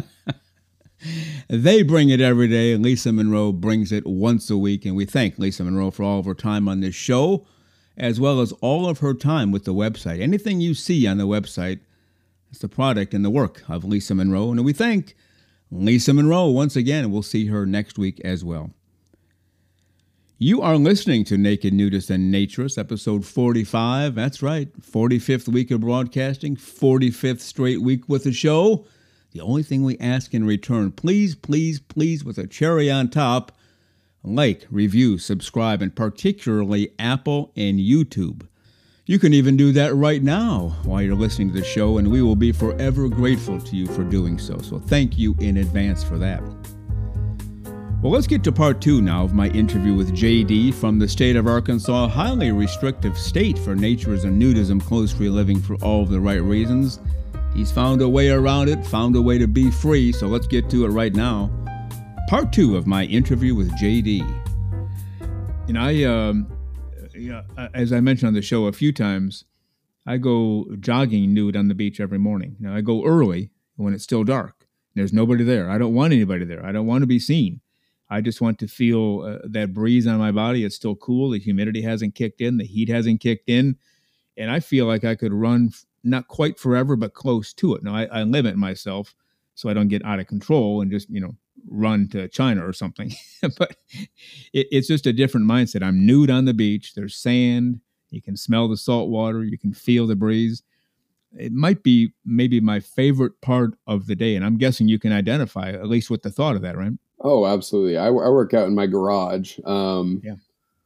They bring it every day, and Lisa Monroe brings it once a week, and we thank Lisa Monroe for all of her time on this show, as well as all of her time with the website. Anything you see on the website is the product and the work of Lisa Monroe, and we thank Lisa Monroe once again. We'll see her next week as well. You are listening to Naked Nudist and Naturist, episode forty-five. That's right, forty-fifth week of broadcasting, forty-fifth straight week with the show. The only thing we ask in return, please, please, please, with a cherry on top, like, review, subscribe, and particularly Apple and YouTube. You can even do that right now while you're listening to the show, and we will be forever grateful to you for doing so. So thank you in advance for that. Well, let's get to part two now of my interview with J D from the state of Arkansas, a highly restrictive state for naturism, nudism, clothes-free living for all of the right reasons. He's found a way around it, found a way to be free, so let's get to it right now. Part two of my interview with J D. You know, I... Um, Yeah, as I mentioned on the show a few times, I go jogging nude on the beach every morning. Now, I go early when it's still dark. There's nobody there. I don't want anybody there. I don't want to be seen. I just want to feel uh, that breeze on my body. It's still cool. The humidity hasn't kicked in. The heat hasn't kicked in. And I feel like I could run, f- not quite forever, but close to it. Now, I, I limit myself so I don't get out of control and just, you know, run to China or something. But it, it's just a different mindset. I'm nude on the beach. There's sand. You can smell the salt water. You can feel the breeze. It might be maybe my favorite part of the day. And I'm guessing you can identify, at least with the thought of that, right? Oh, absolutely. I, I work out in my garage. Um, yeah.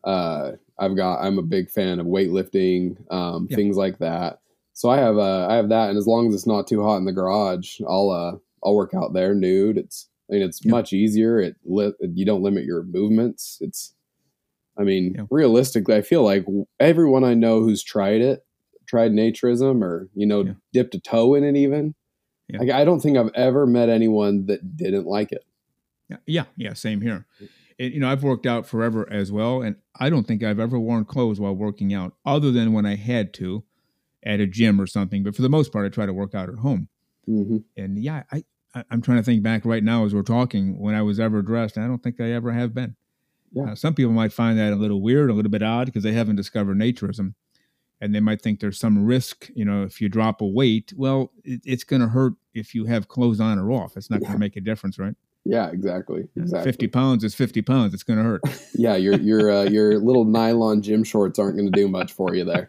Uh, I've got, I'm a big fan of weightlifting, um, Yeah. things like that. So I have, uh, I have that. And as long as it's not too hot in the garage, I'll, uh, I'll work out there nude. It's, I mean, it's Yeah. much easier. It li- you don't limit your movements. It's, I mean, Yeah. realistically, I feel like everyone I know who's tried it, tried naturism or, you know, Yeah. dipped a toe in it even. Yeah. Like, I don't think I've ever met anyone that didn't like it. Yeah, yeah, yeah, same here. And, you know, I've worked out forever as well, and I don't think I've ever worn clothes while working out, other than when I had to at a gym or something. But for the most part, I try to work out at home. Mm-hmm. And yeah, I, I I'm trying to think back right now as we're talking when I was ever dressed. I don't think I ever have been. Yeah. Uh, some people might find that a little weird, a little bit odd, because they haven't discovered naturism, and they might think there's some risk. You know, if you drop a weight, well, it, it's going to hurt if you have clothes on or off. It's not going to make a difference, right? Yeah, exactly. Exactly. fifty pounds is fifty pounds. It's going to hurt. Yeah, your your uh, your little nylon gym shorts aren't going to do much for you there.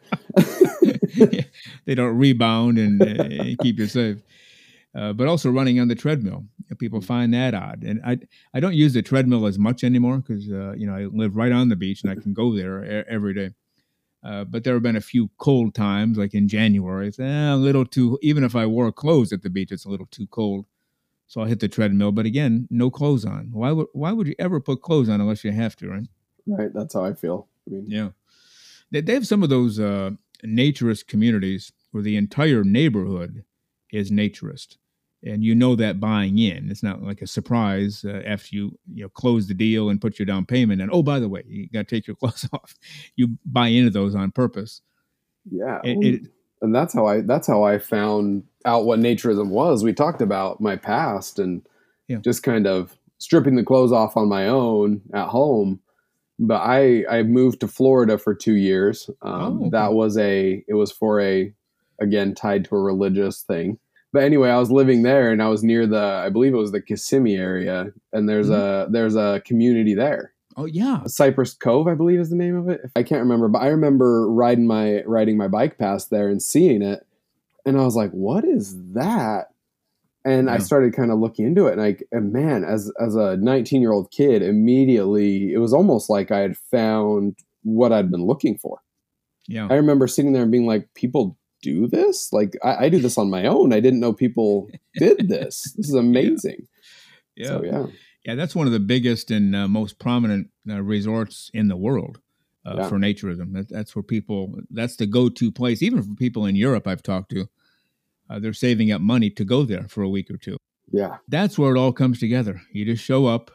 They don't rebound and uh, keep you safe. Uh, but also running on the treadmill, people find that odd. And I I don't use the treadmill as much anymore because uh, you know I live right on the beach and I can go there e- every day. Uh, but there have been a few cold times, like in January. It's eh, a little too. Even if I wore clothes at the beach, it's a little too cold. So I'll hit the treadmill, but again, no clothes on. Why would why would you ever put clothes on unless you have to, right? Right. That's how I feel. I mean, Yeah. They, they have some of those uh, naturist communities where the entire neighborhood is naturist. And you know that buying in. It's not like a surprise uh, after you you know close the deal and put your down payment. And, oh, by the way, you got to take your clothes off. You buy into those on purpose. yeah. It, well, it, and that's how I that's how I found out what naturism was. We talked about my past and Yeah. just kind of stripping the clothes off on my own at home. But I I moved to Florida for two years. Um, Oh, okay. That was a it was for a again tied to a religious thing. But anyway, I was living there and I was near the I believe it was the Kissimmee area, and there's Mhm. a there's a community there. oh, yeah. Cypress Cove, I believe is the name of it. I can't remember, but I remember riding my riding my bike past there and seeing it, and I was like, "What is that?" And I Yeah. started kind of looking into it, and I and man, as as a nineteen year old kid, immediately it was almost like I had found what I'd been looking for. Yeah. I remember sitting there and being like, "People do this? Like I, I do this on my own. I didn't know people did this. This is amazing." Yeah. So yeah, Yeah, that's one of the biggest and uh, most prominent uh, resorts in the world uh, Yeah. for naturism. That, that's where people, that's the go-to place. Even for people in Europe I've talked to, uh, they're saving up money to go there for a week or two. yeah, That's where it all comes together. You just show up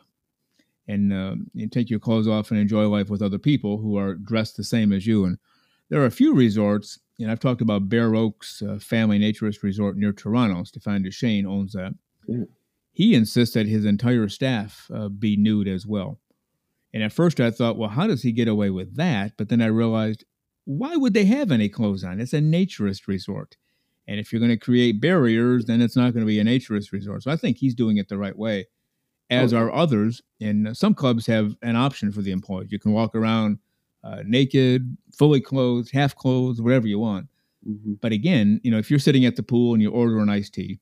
and uh, you take your clothes off and enjoy life with other people who are dressed the same as you. And there are a few resorts, and I've talked about Bear Oaks uh, Family Naturist Resort near Toronto. Stefan Duchesne owns that. Yeah. He insists that his entire staff uh, be nude as well. And at first I thought, well, how does he get away with that? But then I realized, why would they have any clothes on? It's a naturist resort. And if you're going to create barriers, then it's not going to be a naturist resort. So I think he's doing it the right way, as Oh, yeah. are others. And uh, some clubs have an option for the employees. You can walk around uh, naked, fully clothed, half clothed, whatever you want. Mhm. But again, you know, if you're sitting at the pool and you order an iced tea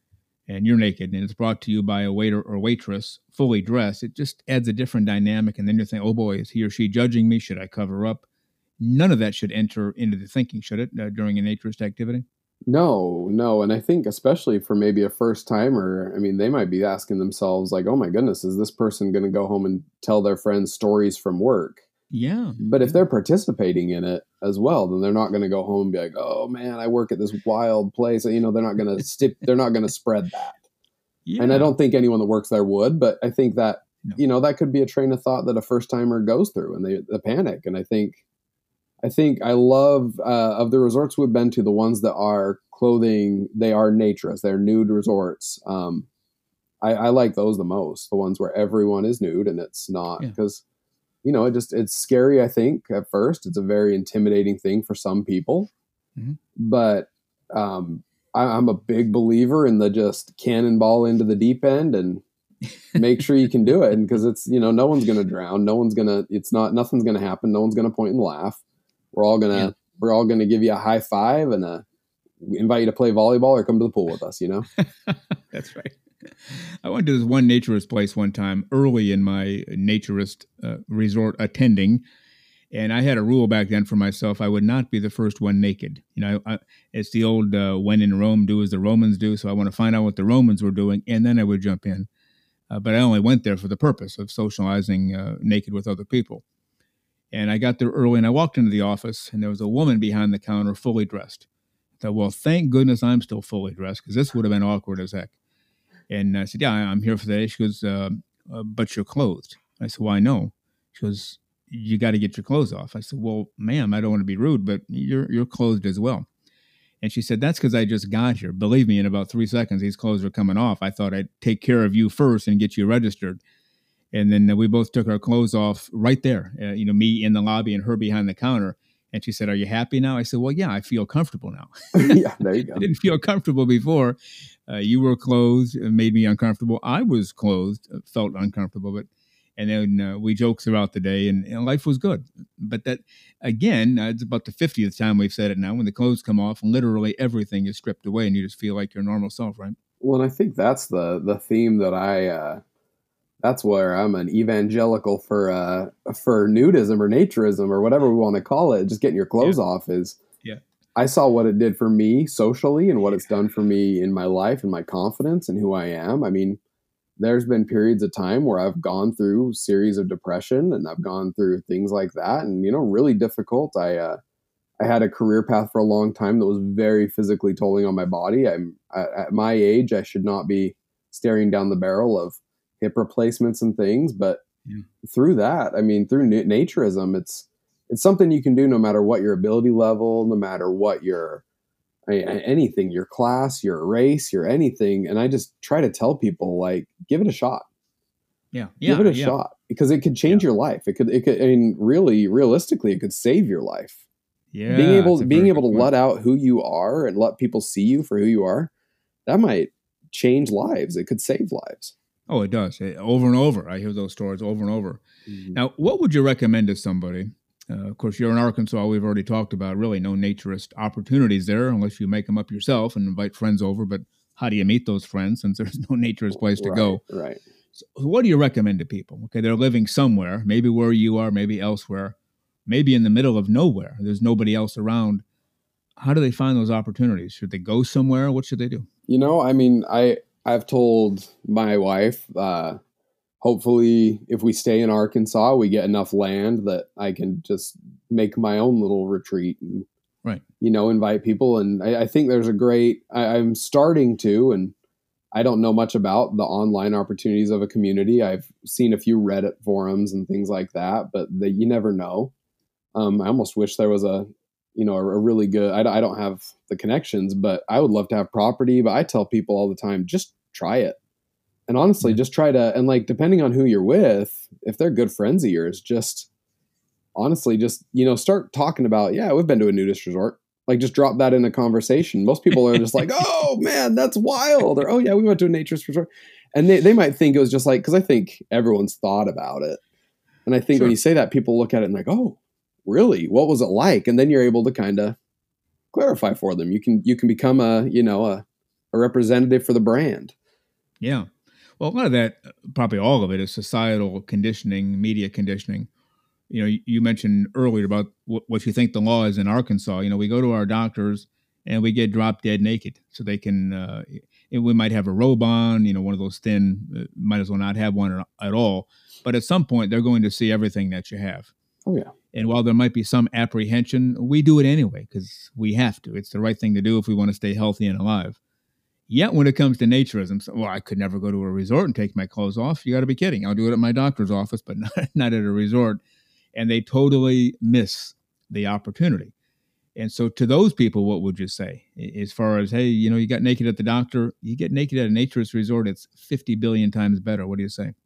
and you're naked and it's brought to you by a waiter or waitress fully dressed, it just adds a different dynamic. And then you're thinking, oh boy, is he or she judging me? Should I cover up? None of that should enter into the thinking, should it, uh, during a naturist activity? No, no. And I think especially for maybe a first timer, I mean, they might be asking themselves like, oh my goodness, is this person going to go home and tell their friends stories from work? Yeah. But if they're participating in it as well, then they're not going to go home and be like, oh man, I work at this wild place. You know, they're not going to stip, they're not going to spread that. Yeah. And I don't think anyone that works there would, but I think that, No. you know, that could be a train of thought that a first timer goes through and they, the panic. And I think, I think I love uh, of the resorts we've been to, the ones that are clothing, they are naturist, they're nude resorts. Um, I, I like those the most, the ones where everyone is nude and it's not Yeah. because, you know, it just, it's scary. I think at first it's a very intimidating thing for some people, Mhm. but um, I, I'm a big believer in the just cannonball into the deep end and make sure you can do it. And because it's, you know, no one's going to drown. No one's going to, it's not, nothing's going to happen. No one's going to point and laugh. We're all going to, Yeah. we're all going to give you a high five and a, we invite you to play volleyball or come to the pool with us, you know? That's right. I went to this one naturist place one time early in my naturist uh, resort attending, And I had a rule back then for myself. I would not be the first one naked. You know, I, it's the old uh, when in Rome, do as the Romans do. So I want to find out what the Romans were doing, and then I would jump in. Uh, but I only went there for the purpose of socializing uh, naked with other people. And I got there early, and I walked into the office, and there was a woman behind the counter fully dressed. I thought, well, thank goodness I'm still fully dressed, because this would have been awkward as heck. And I said, yeah, I'm here for the day. She goes, uh, uh, but you're clothed. I said, well, I know. She goes, you got to get your clothes off. I said, well, ma'am, I don't want to be rude, but you're you're clothed as well. And she said, that's because I just got here. Believe me, in about three seconds, these clothes are coming off. I thought I'd take care of you first and get you registered. And then uh, we both took our clothes off right there, uh, you know, me in the lobby and her behind the counter. And she said, are you happy now? I said, well, yeah, I feel comfortable now. Yeah, there you go. I didn't feel comfortable before. Uh, you were clothed. It made me uncomfortable. I was clothed, felt uncomfortable. But And then uh, we joked throughout the day, and, and life was good. But that, again, uh, it's about the fiftieth time we've said it now. When the clothes come off, literally everything is stripped away, and you just feel like your normal self, right? Well, and I think that's the the theme that I, uh, that's where I'm an evangelical for uh, for nudism or naturism or whatever we want to call it. Just getting your clothes Yeah. off is, Yeah. I saw what it did for me socially and what it's done for me in my life and my confidence and who I am. I mean, there's been periods of time where I've gone through series of depression and I've gone through things like that, and, you know, really difficult. I, uh, I had a career path for a long time that was very physically tolling on my body. I'm at, at my age, I should not be staring down the barrel of hip replacements and things. But Yeah. through that, I mean, through na- naturism, it's, it's something you can do no matter what your ability level, no matter what your, I mean, anything, your class, your race, your anything. And I just try to tell people, like, give it a shot. Yeah. Yeah. Give it a yeah. shot, because it could change Yeah. your life. It could, it could, I mean, really, realistically, it could save your life. Yeah. being able that's a being very able to good point. let out who you are and let people see you for who you are, that might change lives. It could save lives. Oh, it does. Eh, Over and over. I hear those stories over and over. Now, what would you recommend to somebody? Uh, of course, you're in Arkansas. We've already talked about really no naturist opportunities there unless you make them up yourself and invite friends over. But how do you meet those friends since there's no naturist place to right, go? Right. So what do you recommend to people? Okay, they're living somewhere, maybe where you are, maybe elsewhere, maybe in the middle of nowhere. There's nobody else around. How do they find those opportunities? Should they go somewhere? What should they do? You know, I mean, I I've told my wife, uh, hopefully, if we stay in Arkansas, we get enough land that I can just make my own little retreat and, Right. you know, invite people. And I, I think there's a great. I, I'm starting to, and I don't know much about the online opportunities of a community. I've seen a few Reddit forums and things like that, but they, you never know. Um, I almost wish there was a, you know, a, a really good, I, I don't have the connections, but I would love to have property. But I tell people all the time, just try it. And honestly, Yeah. just try to, and like, depending on who you're with, if they're good friends of yours, just honestly, just, you know, start talking about, yeah, we've been to a nudist resort. Like, just drop that in a conversation. Most people are just like, oh man, that's wild. Or, oh yeah, we went to a naturist resort. And they, they might think it was just like, cause I think everyone's thought about it. And I think Sure. when you say that, people look at it and like, oh, really? What was it like? And then you're able to kind of clarify for them. You can, you can become a, you know, a, a representative for the brand. Yeah. Well, a lot of that, probably all of it, is societal conditioning, media conditioning. You know, you, you mentioned earlier about what, what you think the law is in Arkansas. You know, we go to our doctors and we get drop dead naked, so they can. Uh, we might have a robe on, you know, one of those thin. Uh, might as well not have one at all. But at some point, they're going to see everything that you have. Oh yeah. And while there might be some apprehension, we do it anyway because we have to. It's the right thing to do if we want to stay healthy and alive. Yet when it comes to naturism, so, well, I could never go to a resort and take my clothes off. You got to be kidding. I'll do it at my doctor's office, but not, not at a resort. And they totally miss the opportunity. And so to those people, what would you say? As far as, hey, you know, you got naked at the doctor, you get naked at a naturist resort, it's fifty billion times better. What do you say?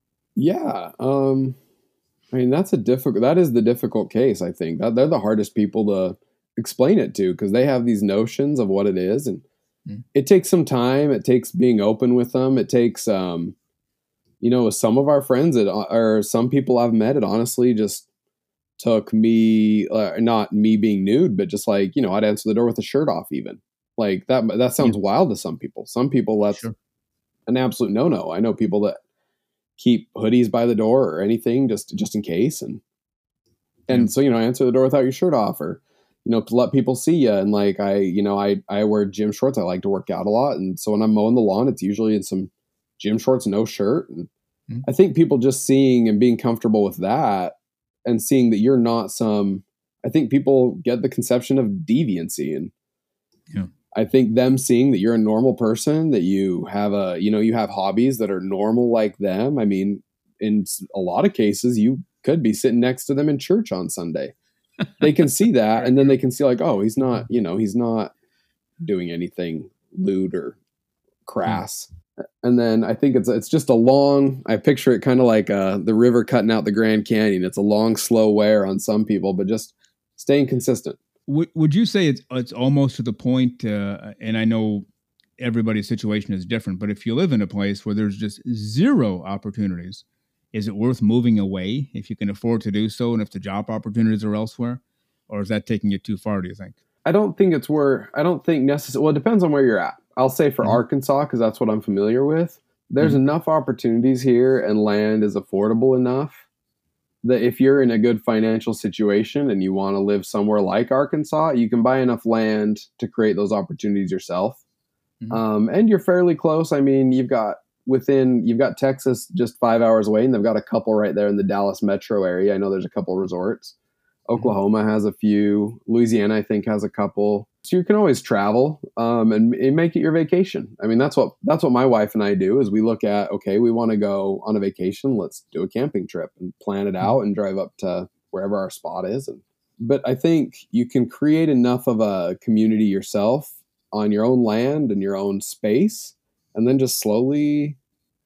Yeah. Um, I mean, that's a difficult, that is the difficult case. I think that they're the hardest people to explain it to, because they have these notions of what it is. And mm. it takes some time. It takes being open with them. It takes, um, you know, with some of our friends it, or some people I've met, it honestly just took me, uh, not me being nude, but just like, you know, I'd answer the door with a shirt off even. Like that, that sounds yeah. wild to some people. Some people, that's sure. an absolute no-no. I know people that keep hoodies by the door or anything just, just in case. And And Yeah. so, you know, answer the door without your shirt off, or, you know, to let people see you. And like, I, you know, I, I wear gym shorts. I like to work out a lot. And so when I'm mowing the lawn, it's usually in some gym shorts, no shirt. And Mhm. I think people just seeing and being comfortable with that and seeing that you're not some, I think people get the conception of deviancy. And Yeah. I think them seeing that you're a normal person, that you have a, you know, you have hobbies that are normal like them. I mean, in a lot of cases, you could be sitting next to them in church on Sunday. They can see that, and then they can see like, oh, he's not, you know, he's not doing anything lewd or crass. And then I think it's it's just a long, I picture it kind of like uh, the river cutting out the Grand Canyon. It's a long, slow wear on some people, but just staying consistent. Would Would you say it's it's almost to the point? Uh, and I know everybody's situation is different, but if you live in a place where there's just zero opportunities, is it worth moving away if you can afford to do so, and if the job opportunities are elsewhere, or is that taking it too far? Do you think? I don't think it's where, I don't think necessarily, well, it depends on where you're at. I'll say for Mhm. Arkansas, because that's what I'm familiar with, there's Mhm. enough opportunities here and land is affordable enough that if you're in a good financial situation and you want to live somewhere like Arkansas, you can buy enough land to create those opportunities yourself. Mhm. Um, and you're fairly close. I mean, you've got within, you've got Texas just five hours away, and they've got a couple right there in the Dallas metro area. I know there's a couple resorts. Oklahoma has a few. Louisiana, I think, has a couple. So you can always travel um, and, and make it your vacation. I mean, that's what that's what my wife and I do. Is we look at, okay, we want to go on a vacation. Let's do a camping trip and plan it out and drive up to wherever our spot is. And but I think you can create enough of a community yourself on your own land and your own space, and then just slowly.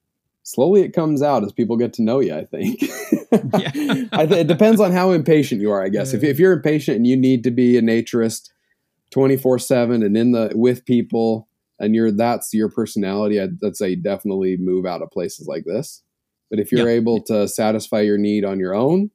Slowly it comes out as people get to know you, I think. Yeah. I th- it depends on how impatient you are, I guess. If, if you're impatient and you need to be a naturist twenty-four seven and in the with people, and you're that's your personality, I'd, I'd say definitely move out of places like this. But if you're Yeah. able to satisfy your need on your own,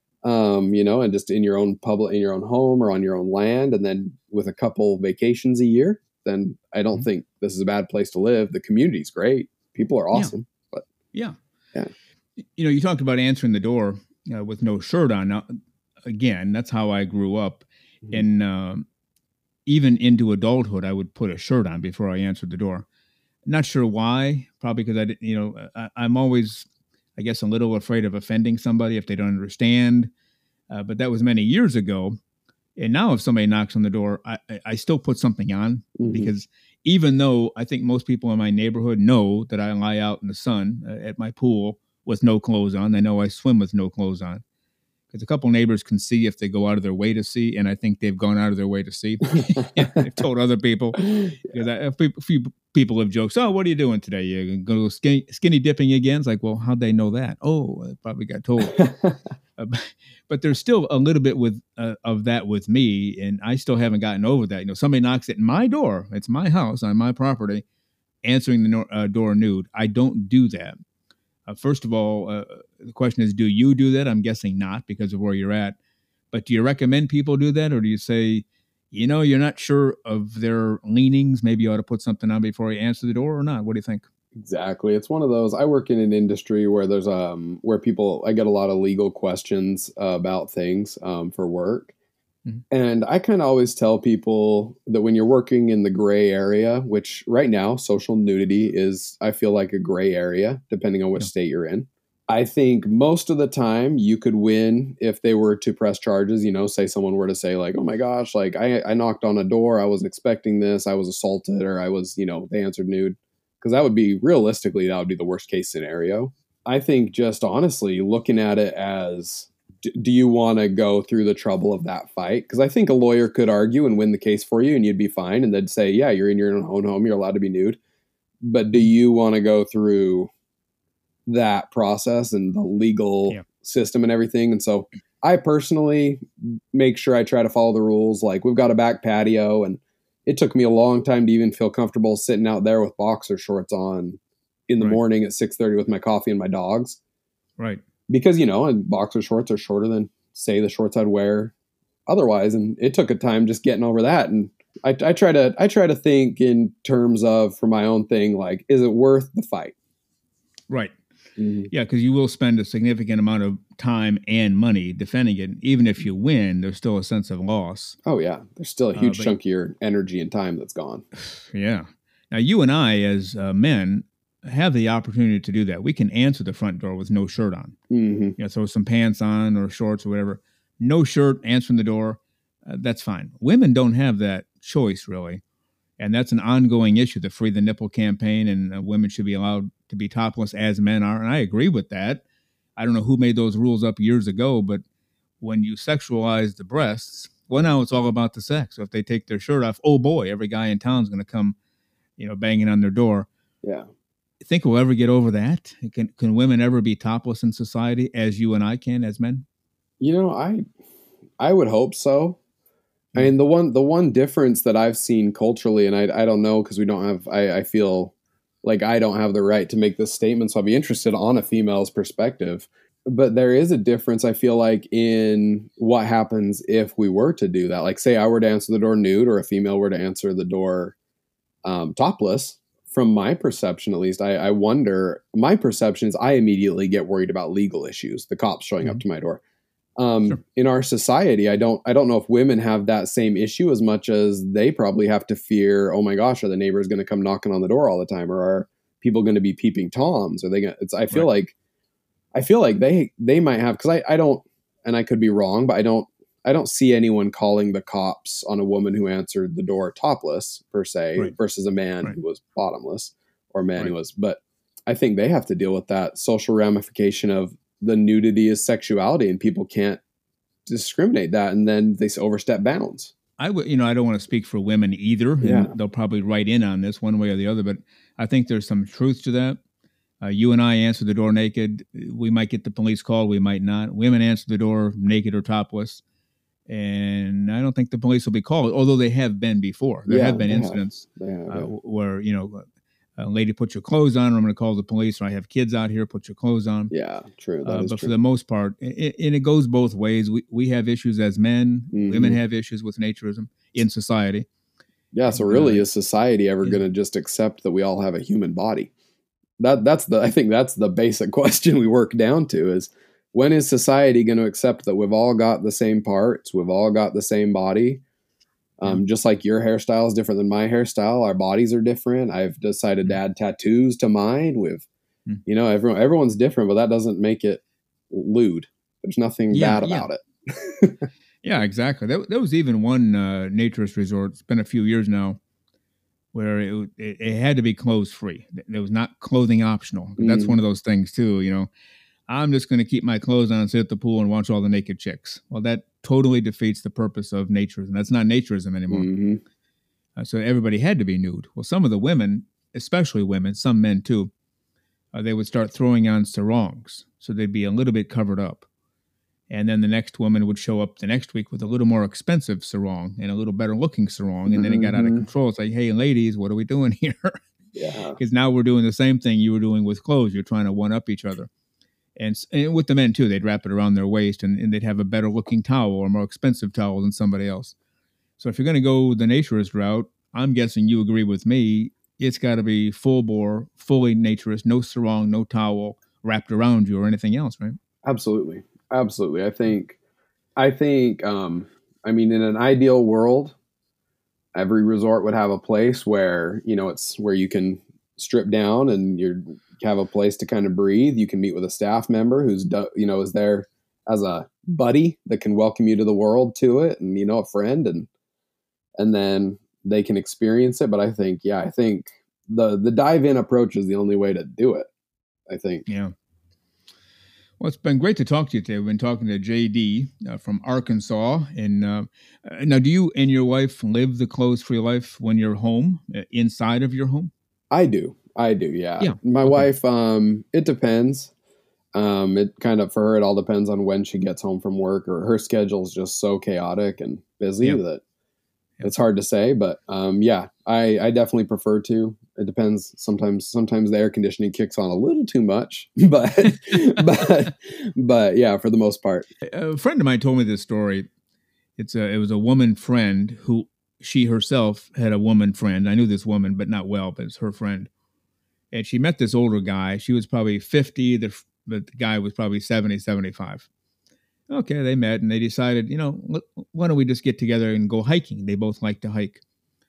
um, you know, and just in your own public, in your own home or on your own land, and then with a couple vacations a year, then I don't Mhm. think this is a bad place to live. The community's great. People are awesome. Yeah. Yeah. You know, you talked about answering the door uh, with no shirt on. Now, again, that's how I grew up. Mhm. And um, even into adulthood, I would put a shirt on before I answered the door. Not sure why. Probably because I didn't, you know, I, I'm always, I guess, a little afraid of offending somebody if they don't understand. Uh, but that was many years ago. And now if somebody knocks on the door, I, I- I still put something on Mhm. because even though I think most people in my neighborhood know that I lie out in the sun uh, at my pool with no clothes on, they know I swim with no clothes on. Because a couple neighbors can see if they go out of their way to see, and I think they've gone out of their way to see. They've told other people. Because I, a few- few people have jokes, oh, what are you doing today? You're going to go skinny, skinny dipping again? It's like, well, how'd they know that? Oh, I probably got told. Uh, but, but there's still a little bit with uh, of that with me, and I still haven't gotten over that. You know, somebody knocks at my door. It's my house on my property, answering the no, uh, door nude. I don't do that. Uh, first of all, uh, the question is, do you do that? I'm guessing not because of where you're at. But do you recommend people do that, or do you say, you know, you're not sure of their leanings? Maybe you ought to put something on before you answer the door, or not? What do you think? Exactly. It's one of those. I work in an industry where there's um where people I get a lot of legal questions uh, about things um, for work. Mhm. And I kind of always tell people that when you're working in the gray area, which right now social nudity is, I feel like a gray area, depending on which Yeah. state you're in. I think most of the time you could win if they were to press charges, you know, say someone were to say like, oh my gosh, like I, I knocked on a door. I wasn't expecting this. I was assaulted, or I was, you know, they answered nude. Because that would be, realistically, that would be the worst case scenario. I think just honestly looking at it as, d- do you want to go through the trouble of that fight? Because I think a lawyer could argue and win the case for you and you'd be fine. And they'd say, yeah, you're in your own home. You're allowed to be nude. But do you want to go through that process and the legal Yeah. system and everything? And so I personally make sure I try to follow the rules. Like we've got a back patio, and it took me a long time to even feel comfortable sitting out there with boxer shorts on in the Right. morning at six thirty with my coffee and my dogs. Right. Because, you know, and boxer shorts are shorter than, say, the shorts I'd wear otherwise. And it took a time just getting over that. And I, I try to I try to think in terms of, for my own thing, like, is it worth the fight? Right. Mm-hmm. Yeah, because you will spend a significant amount of time and money defending it. Even if you win, there's still a sense of loss. Oh yeah, there's still a huge Uh, but- chunk of your energy and time that's gone. Yeah. Now, you and I, as uh, men, have the opportunity to do that. We can answer the front door with no shirt on. Mm-hmm. You know, throw some pants on or shorts or whatever. No shirt, answering the door. Uh, that's fine. Women don't have that choice, really. And that's an ongoing issue, the Free the Nipple campaign, and uh, women should be allowed to be topless as men are. And I agree with that. I don't know who made those rules up years ago, but when you sexualize the breasts, well, now it's all about the sex. So if they take their shirt off, oh boy, every guy in town is going to come, you know, banging on their door. Yeah. Think we'll ever get over that? Can can women ever be topless in society as you and I can as men? You know, I I would hope so. I mean, the one the one difference that I've seen culturally, and I I don't know because we don't have, I, I feel like I don't have the right to make this statement, so I'll be interested on a female's perspective. But there is a difference, I feel like, in what happens if we were to do that. Like, say I were to answer the door nude, or a female were to answer the door um, topless. From my perception, at least, I, I wonder, my perception is I immediately get worried about legal issues, the cops showing Mm-hmm. up to my door. Um, Sure. In our society, I don't, I don't know if women have that same issue as much as they probably have to fear, oh my gosh, are the neighbors going to come knocking on the door all the time? Or are people going to be peeping Toms? Are they going to, it's, I feel Right. like, I feel like they, they might have, cause I, I don't, and I could be wrong, but I don't, I don't see anyone calling the cops on a woman who answered the door topless per se, Right. versus a man Right. who was bottomless, or a man who Right. was, but I think they have to deal with that social ramification of the nudity is sexuality, and people can't discriminate that. And then they overstep bounds. I would, you know, I don't want to speak for women either. And Yeah. they'll probably write in on this one way or the other, but I think there's some truth to that. Uh, you and I answer the door naked. We might get the police call. We might not. Women answer the door naked or topless. And I don't think the police will be called, although they have been before. There Yeah, have been they have. incidents They have, uh, yeah. where, you know, a lady, put your clothes on, or I'm going to call the police, or I have kids out here, put your clothes on. Yeah, true. That Uh, is but true. for the most part, it, and it goes both ways. We we have issues as men. Mhm. Women have issues with naturism in society. Yeah. So And, really, uh, is society ever yeah. going to just accept that we all have a human body? That that's the, I think that's the basic question we work down to is, when is society going to accept that we've all got the same parts? We've all got the same body. Um, just like your hairstyle is different than my hairstyle, our bodies are different. I've decided to add tattoos to mine. With, Mm. you know, everyone everyone's different, but that doesn't make it lewd. There's nothing Yeah, bad yeah. about it. Yeah, exactly. There, there was even one uh, naturist resort. It's been a few years now, where it it, it had to be clothes free. There was not clothing optional. That's Mm. one of those things too. You know, I'm just going to keep my clothes on and sit at the pool and watch all the naked chicks. Well, that totally defeats the purpose of naturism. That's not naturism anymore. hmm Uh, so everybody had to be nude. Well, some of the women, especially women, some men too, uh, they would start throwing on sarongs. So they'd be a little bit covered up. And then the next woman would show up the next week with a little more expensive sarong and a little better looking sarong. And then it got out of Mhm. control. It's like, hey, ladies, what are we doing here? Yeah. Because now we're doing the same thing you were doing with clothes. You're trying to one up each other. And, s- and with the men too, they'd wrap it around their waist, and, and they'd have a better looking towel or more expensive towel than somebody else. So if you're going to go the naturist route, I'm guessing you agree with me. It's got to be full bore, fully naturist, no sarong, no towel wrapped around you or anything else, right? Absolutely. Absolutely. I think, I think, um, I mean, in an ideal world, every resort would have a place where, you know, it's where you can strip down and you have a place to kind of breathe. You can meet with a staff member who's, do- you know, is there as a buddy that can welcome you to the world to it, and, you know, a friend, and, and then they can experience it. But I think, yeah, I think the, the dive in approach is the only way to do it. I think. Yeah. Well, it's been great to talk to you today. We've been talking to J D uh, from Arkansas. And uh, uh, now, do you and your wife live the clothes-free life when you're home, uh, inside of your home? I do. I do. Yeah. Yeah. My Okay. wife, um, it depends. Um, it kind of, for her, it all depends on when she gets home from work, or her schedule is just so chaotic and busy Yeah. that Yeah. it's hard to say. But, um, yeah, I, I definitely prefer to. It depends. Sometimes, sometimes the air conditioning kicks on a little too much, but, but, but yeah, for the most part. A friend of mine told me this story. It's a, it was a woman friend who, she herself had a woman friend. I knew this woman, but not well, but it's her friend. And she met this older guy. She was probably fifty. The, the guy was probably seventy, seventy-five. Okay, they met and they decided, you know, why don't we just get together and go hiking? They both like to hike.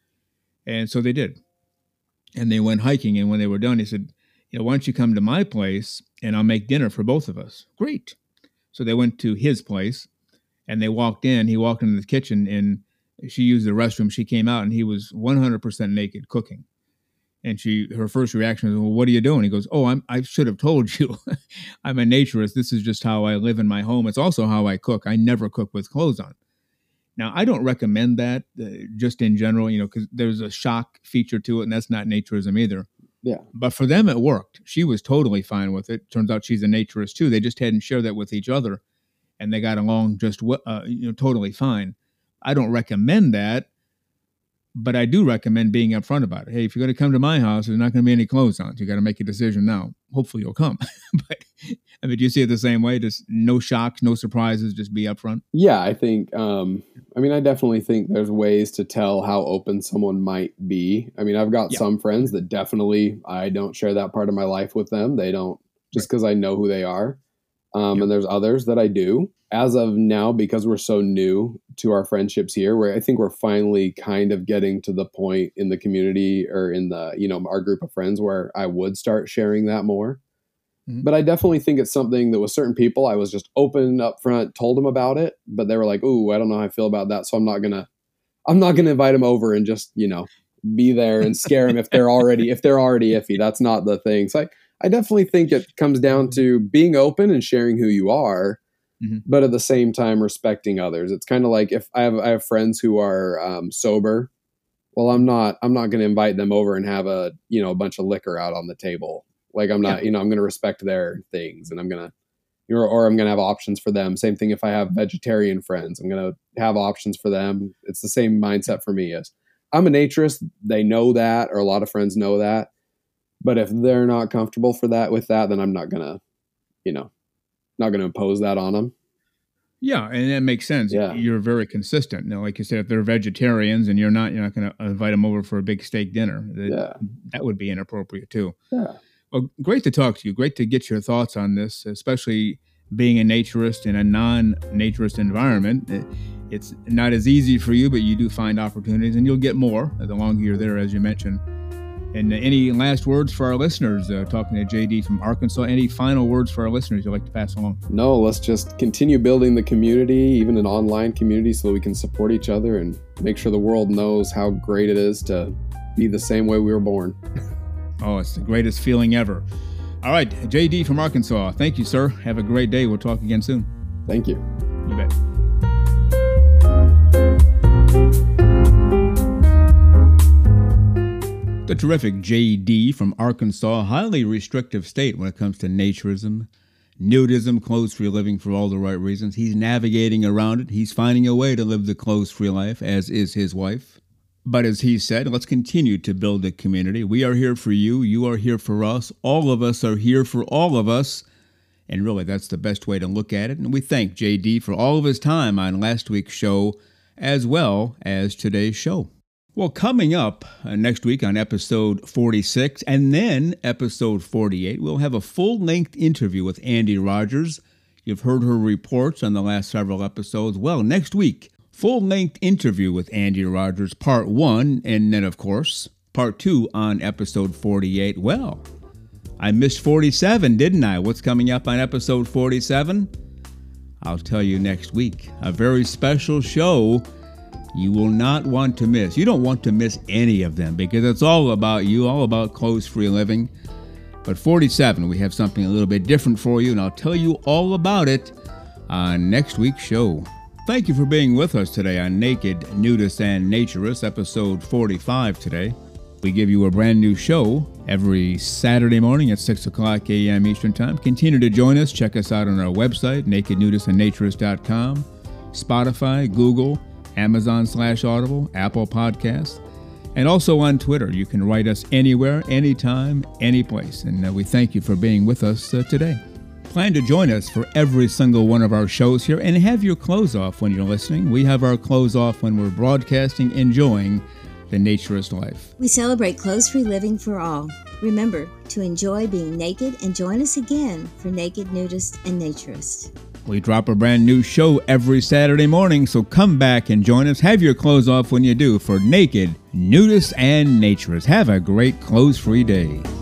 And so they did. And they went hiking. And when they were done, he said, you know, why don't you come to my place and I'll make dinner for both of us? Great. So they went to his place and they walked in. He walked into the kitchen and she used the restroom. She came out and he was one hundred percent naked cooking. And she, her first reaction was, well, what are you doing? He goes, oh, I'm, I should have told you. I'm a naturist. This is just how I live in my home. It's also how I cook. I never cook with clothes on. Now, I don't recommend that uh, just in general, you know, because there's a shock feature to it, and that's not naturism either. Yeah. But for them, it worked. She was totally fine with it. Turns out she's a naturist too. They just hadn't shared that with each other, and they got along just uh, you know, totally fine. I don't recommend that. But I do recommend being upfront about it. Hey, if you're going to come to my house, there's not going to be any clothes on. So you got to make a decision now. Hopefully you'll come. But I mean, do you see it the same way? Just no shocks, no surprises, just be upfront? Yeah, I think, um, I mean, I definitely think there's ways to tell how open someone might be. I mean, I've got yeah. some friends that definitely, I don't share that part of my life with them. They don't, just because right. I know who they are. Um, yeah. And there's others that I do. As of now, because we're so new to our friendships here, where I think we're finally kind of getting to the point in the community or in the, you know, our group of friends where I would start sharing that more. Mm-hmm. But I definitely think it's something that with certain people, I was just open up front, told them about it, but they were like, ooh, I don't know how I feel about that. So I'm not going to, I'm not going to invite them over and just, you know, be there and scare them if they're already, if they're already iffy. That's not the thing. So I, I definitely think it comes down to being open and sharing who you are. Mm-hmm. But at the same time, respecting others. It's kind of like if I have I have friends who are um, sober. Well, I'm not I'm not going to invite them over and have a you know a bunch of liquor out on the table. Like I'm not yeah. you know I'm going to respect their things, and I'm going to or, or I'm going to have options for them. Same thing if I have vegetarian friends. I'm going to have options for them. It's the same mindset for me. As I'm a naturist, they know that, or a lot of friends know that. But if they're not comfortable for that with that, then I'm not going to, you know. Not going to impose that on them. Yeah, and that makes sense. Yeah. You're very consistent. You know, like you said, if they're vegetarians and you're not, you're not going to invite them over for a big steak dinner. That, yeah. that would be inappropriate too. Yeah. Well, great to talk to you. Great to get your thoughts on this, especially being a naturist in a non-naturist environment. It's not as easy for you, but you do find opportunities, and you'll get more the longer you're there, as you mentioned. And any last words for our listeners, uh, talking to J D from Arkansas, any final words for our listeners you'd like to pass along? No, let's just continue building the community, even an online community, so that we can support each other and make sure the world knows how great it is to be the same way we were born. Oh, it's the greatest feeling ever. All right, J D from Arkansas, thank you, sir. Have a great day. We'll talk again soon. Thank you. You bet. The terrific J D from Arkansas, a highly restrictive state when it comes to naturism, nudism, clothes-free living for all the right reasons. He's navigating around it. He's finding a way to live the clothes-free life, as is his wife. But as he said, let's continue to build a community. We are here for you. You are here for us. All of us are here for all of us. And really, that's the best way to look at it. And we thank J D for all of his time on last week's show, as well as today's show. Well, coming up uh, next week on episode forty-six and then episode forty-eight, we'll have a full-length interview with Andy Rogers. You've heard her reports on the last several episodes. Well, next week, full-length interview with Andy Rogers, part one, and then, of course, part two on episode forty-eight. Well, I missed forty-seven, didn't I? What's coming up on episode forty-seven? I'll tell you next week. A very special show you will not want to miss. You don't want to miss any of them because it's all about you, all about clothes-free living. But forty-seven, we have something a little bit different for you, and I'll tell you all about it on next week's show. Thank you for being with us today on Naked, Nudist, and Naturist, episode forty-five today. We give you a brand new show every Saturday morning at six o'clock a.m. Eastern Time. Continue to join us. Check us out on our website, naked nudist and naturist dot com, Spotify, Google, Amazon slash Audible, Apple Podcasts, and also on Twitter. You can write us anywhere, anytime, anyplace. And uh, we thank you for being with us uh, today. Plan to join us for every single one of our shows here and have your clothes off when you're listening. We have our clothes off when we're broadcasting, enjoying the naturist life. We celebrate clothes-free living for all. Remember to enjoy being naked and join us again for Naked Nudist and Naturist. We drop a brand new show every Saturday morning, so come back and join us. Have your clothes off when you do for Naked Nudist and Naturist. Have a great clothes-free day.